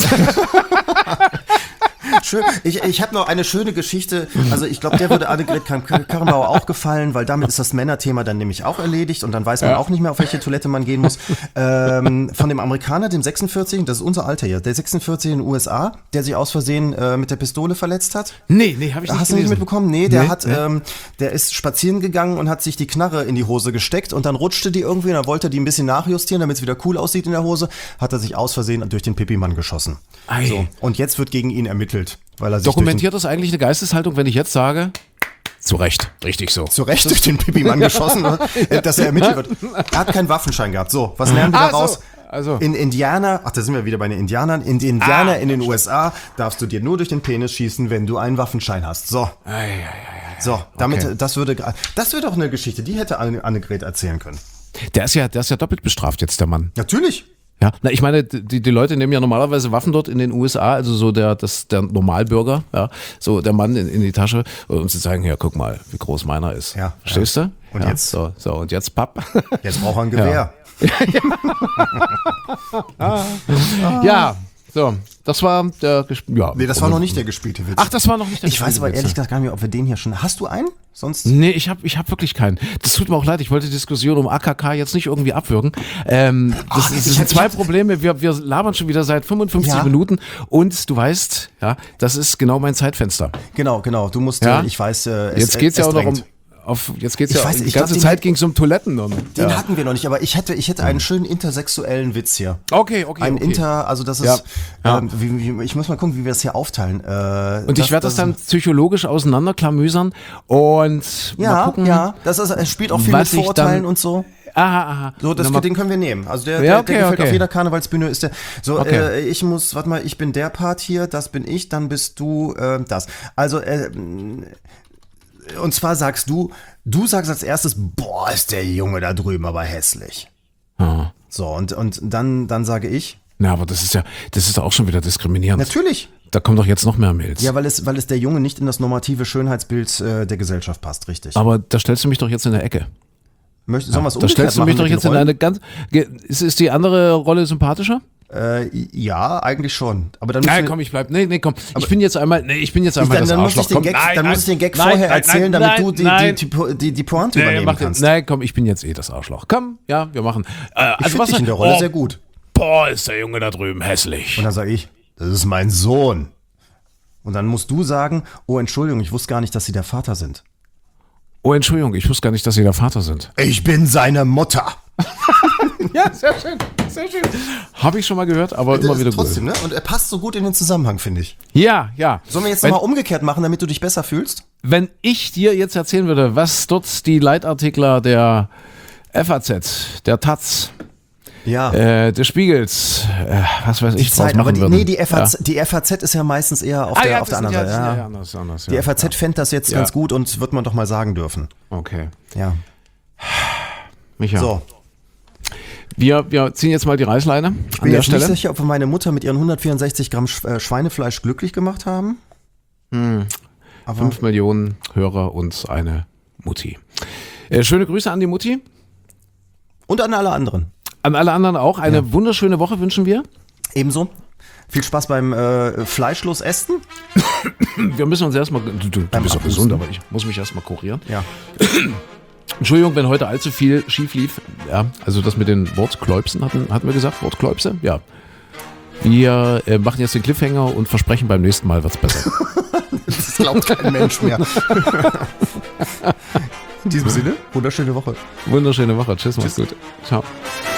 Schön. Ich habe noch eine schöne Geschichte, also ich glaube, der würde Annegret Kramp-Karrenbauer auch gefallen, weil damit ist das Männerthema dann nämlich auch erledigt und dann weiß man auch nicht mehr, auf welche Toilette man gehen muss. Von dem Amerikaner, dem 46, das ist unser Alter hier, der 46 in den USA, der sich aus Versehen mit der Pistole verletzt hat. Nee, habe ich nicht Hast du nicht mitbekommen? Nee, der ist spazieren gegangen und hat sich die Knarre in die Hose gesteckt und dann rutschte die irgendwie und dann wollte er die ein bisschen nachjustieren, damit es wieder cool aussieht in der Hose, hat er sich aus Versehen durch den Pipi-Mann geschossen. So, und jetzt wird gegen ihn ermittelt. Weil er sich dokumentiert das eigentlich eine Geisteshaltung, wenn ich jetzt sage, zu Recht, richtig so. Zu Recht durch den Pipi-Mann geschossen, dass er ermittelt wird. Er hat keinen Waffenschein gehabt. So, was lernen wir daraus? Also. In Indiana, da sind wir wieder bei den Indianern, in den USA darfst du dir nur durch den Penis schießen, wenn du einen Waffenschein hast. So. So, damit, okay. Das wäre doch eine Geschichte, die hätte Annegret erzählen können. Der ist ja doppelt bestraft jetzt, der Mann. Natürlich. Ja, ich meine, die Leute nehmen ja normalerweise Waffen dort in den USA, also so der Normalbürger, ja, so der Mann in die Tasche, um zu zeigen, ja, guck mal, wie groß meiner ist. Ja. Verstehst du? Und jetzt? So, und jetzt, Papp. Jetzt braucht er ein Gewehr. Ja, so, das war der Nee, das war noch nicht der gespielte Witz. Ach, das war noch nicht der Ich weiß gespielte aber Witz. ehrlich gesagt gar nicht mehr, ob wir den hier schon... Hast du einen? Sonst... Nee, ich hab wirklich keinen. Das tut mir auch leid, ich wollte die Diskussion um AKK jetzt nicht irgendwie abwürgen. Das sind zwei Probleme. Wir labern schon wieder seit 55 Minuten und du weißt, ja, das ist genau mein Zeitfenster. Genau. Du musst, Ja? ich weiß... Jetzt geht's ja auch noch drängt. jetzt geht's Ich ja, weiß, die ich ganze glaub, Zeit ging es um Toiletten. Den hatten wir noch nicht, aber ich hätte einen schönen interseksuellen Witz hier. Okay. Also das ist, ich muss mal gucken, wie wir das hier aufteilen. Und ich werde das dann psychologisch auseinanderklamüsern und mal gucken. das ist, es spielt auch viel mit was ich Vorurteilen dann- und so. Aha. So, den können wir nehmen. Also der okay, gefällt okay. auf jeder Karnevalsbühne ist der. So, Okay. ich bin der Part hier, das bin ich, dann bist du das. Also, und zwar sagst du sagst als erstes, boah, ist der Junge da drüben aber hässlich. Ah. So, und dann sage ich, Na, aber das ist doch auch schon wieder diskriminierend. natürlich. Da kommen doch jetzt noch mehr Mails. Ja, weil es der Junge nicht in das normative Schönheitsbild der Gesellschaft passt, richtig. Aber da stellst du mich doch jetzt in der Ecke. Sollen wir es Da umgekehrt stellst du mich machen doch mit den jetzt in Rollen? eine ganz. Ist die andere Rolle sympathischer? Ja, eigentlich schon. Aber dann Nein, müssen komm, ich bleib. Nee, komm. Ich bin jetzt einmal das dann muss Arschloch. ich den Gag, Komm, muss ich den Gag vorher erzählen, damit du die Pointe übernehmen kannst. Nein, komm, ich bin jetzt das Arschloch. Komm, ja, wir machen. Ich finde dich in der Rolle sehr gut. Boah, ist der Junge da drüben hässlich. Und dann sage ich, das ist mein Sohn. Und dann musst du sagen, oh, Entschuldigung, ich wusste gar nicht, dass Sie der Vater sind. Oh, Entschuldigung, ich wusste gar nicht, dass Sie der Vater sind. Ich bin seine Mutter. Ja, sehr schön. Habe ich schon mal gehört, aber immer wieder gut. Trotzdem, ne? Und er passt so gut in den Zusammenhang, finde ich. Ja. Sollen wir jetzt nochmal umgekehrt machen, damit du dich besser fühlst? Wenn ich dir jetzt erzählen würde, was dort die Leitartikler der FAZ, der Taz, des Spiegels, was weiß ich, draus machen würden. Die FAZ ist ja meistens eher auf der anderen Seite. Ja. Anders, Die FAZ fände das jetzt ganz gut und wird man doch mal sagen dürfen. Okay. Ja. Micha, So. wir ziehen jetzt mal die Reißleine an Ich bin der jetzt Stelle. nicht sicher, ob wir meine Mutter mit ihren 164 Gramm Schweinefleisch glücklich gemacht haben. Aber 5 Millionen Hörer und eine Mutti. Schöne Grüße an die Mutti. und an alle anderen. An alle anderen auch. Eine wunderschöne Woche wünschen wir. Ebenso. Viel Spaß beim fleischlos Essen. Wir müssen uns erstmal. Du bist doch Abhusten. gesund, aber ich muss mich erstmal kurieren. Ja. Entschuldigung, wenn heute allzu viel schief lief. Ja, also das mit den Wortkläubsen hatten wir gesagt. Wortkläubse? Ja. Wir machen jetzt den Cliffhanger und versprechen, beim nächsten Mal wird's besser. Das glaubt kein Mensch mehr. In diesem Sinne, wunderschöne Woche. Wunderschöne Woche. Tschüss, mach's gut. Ciao.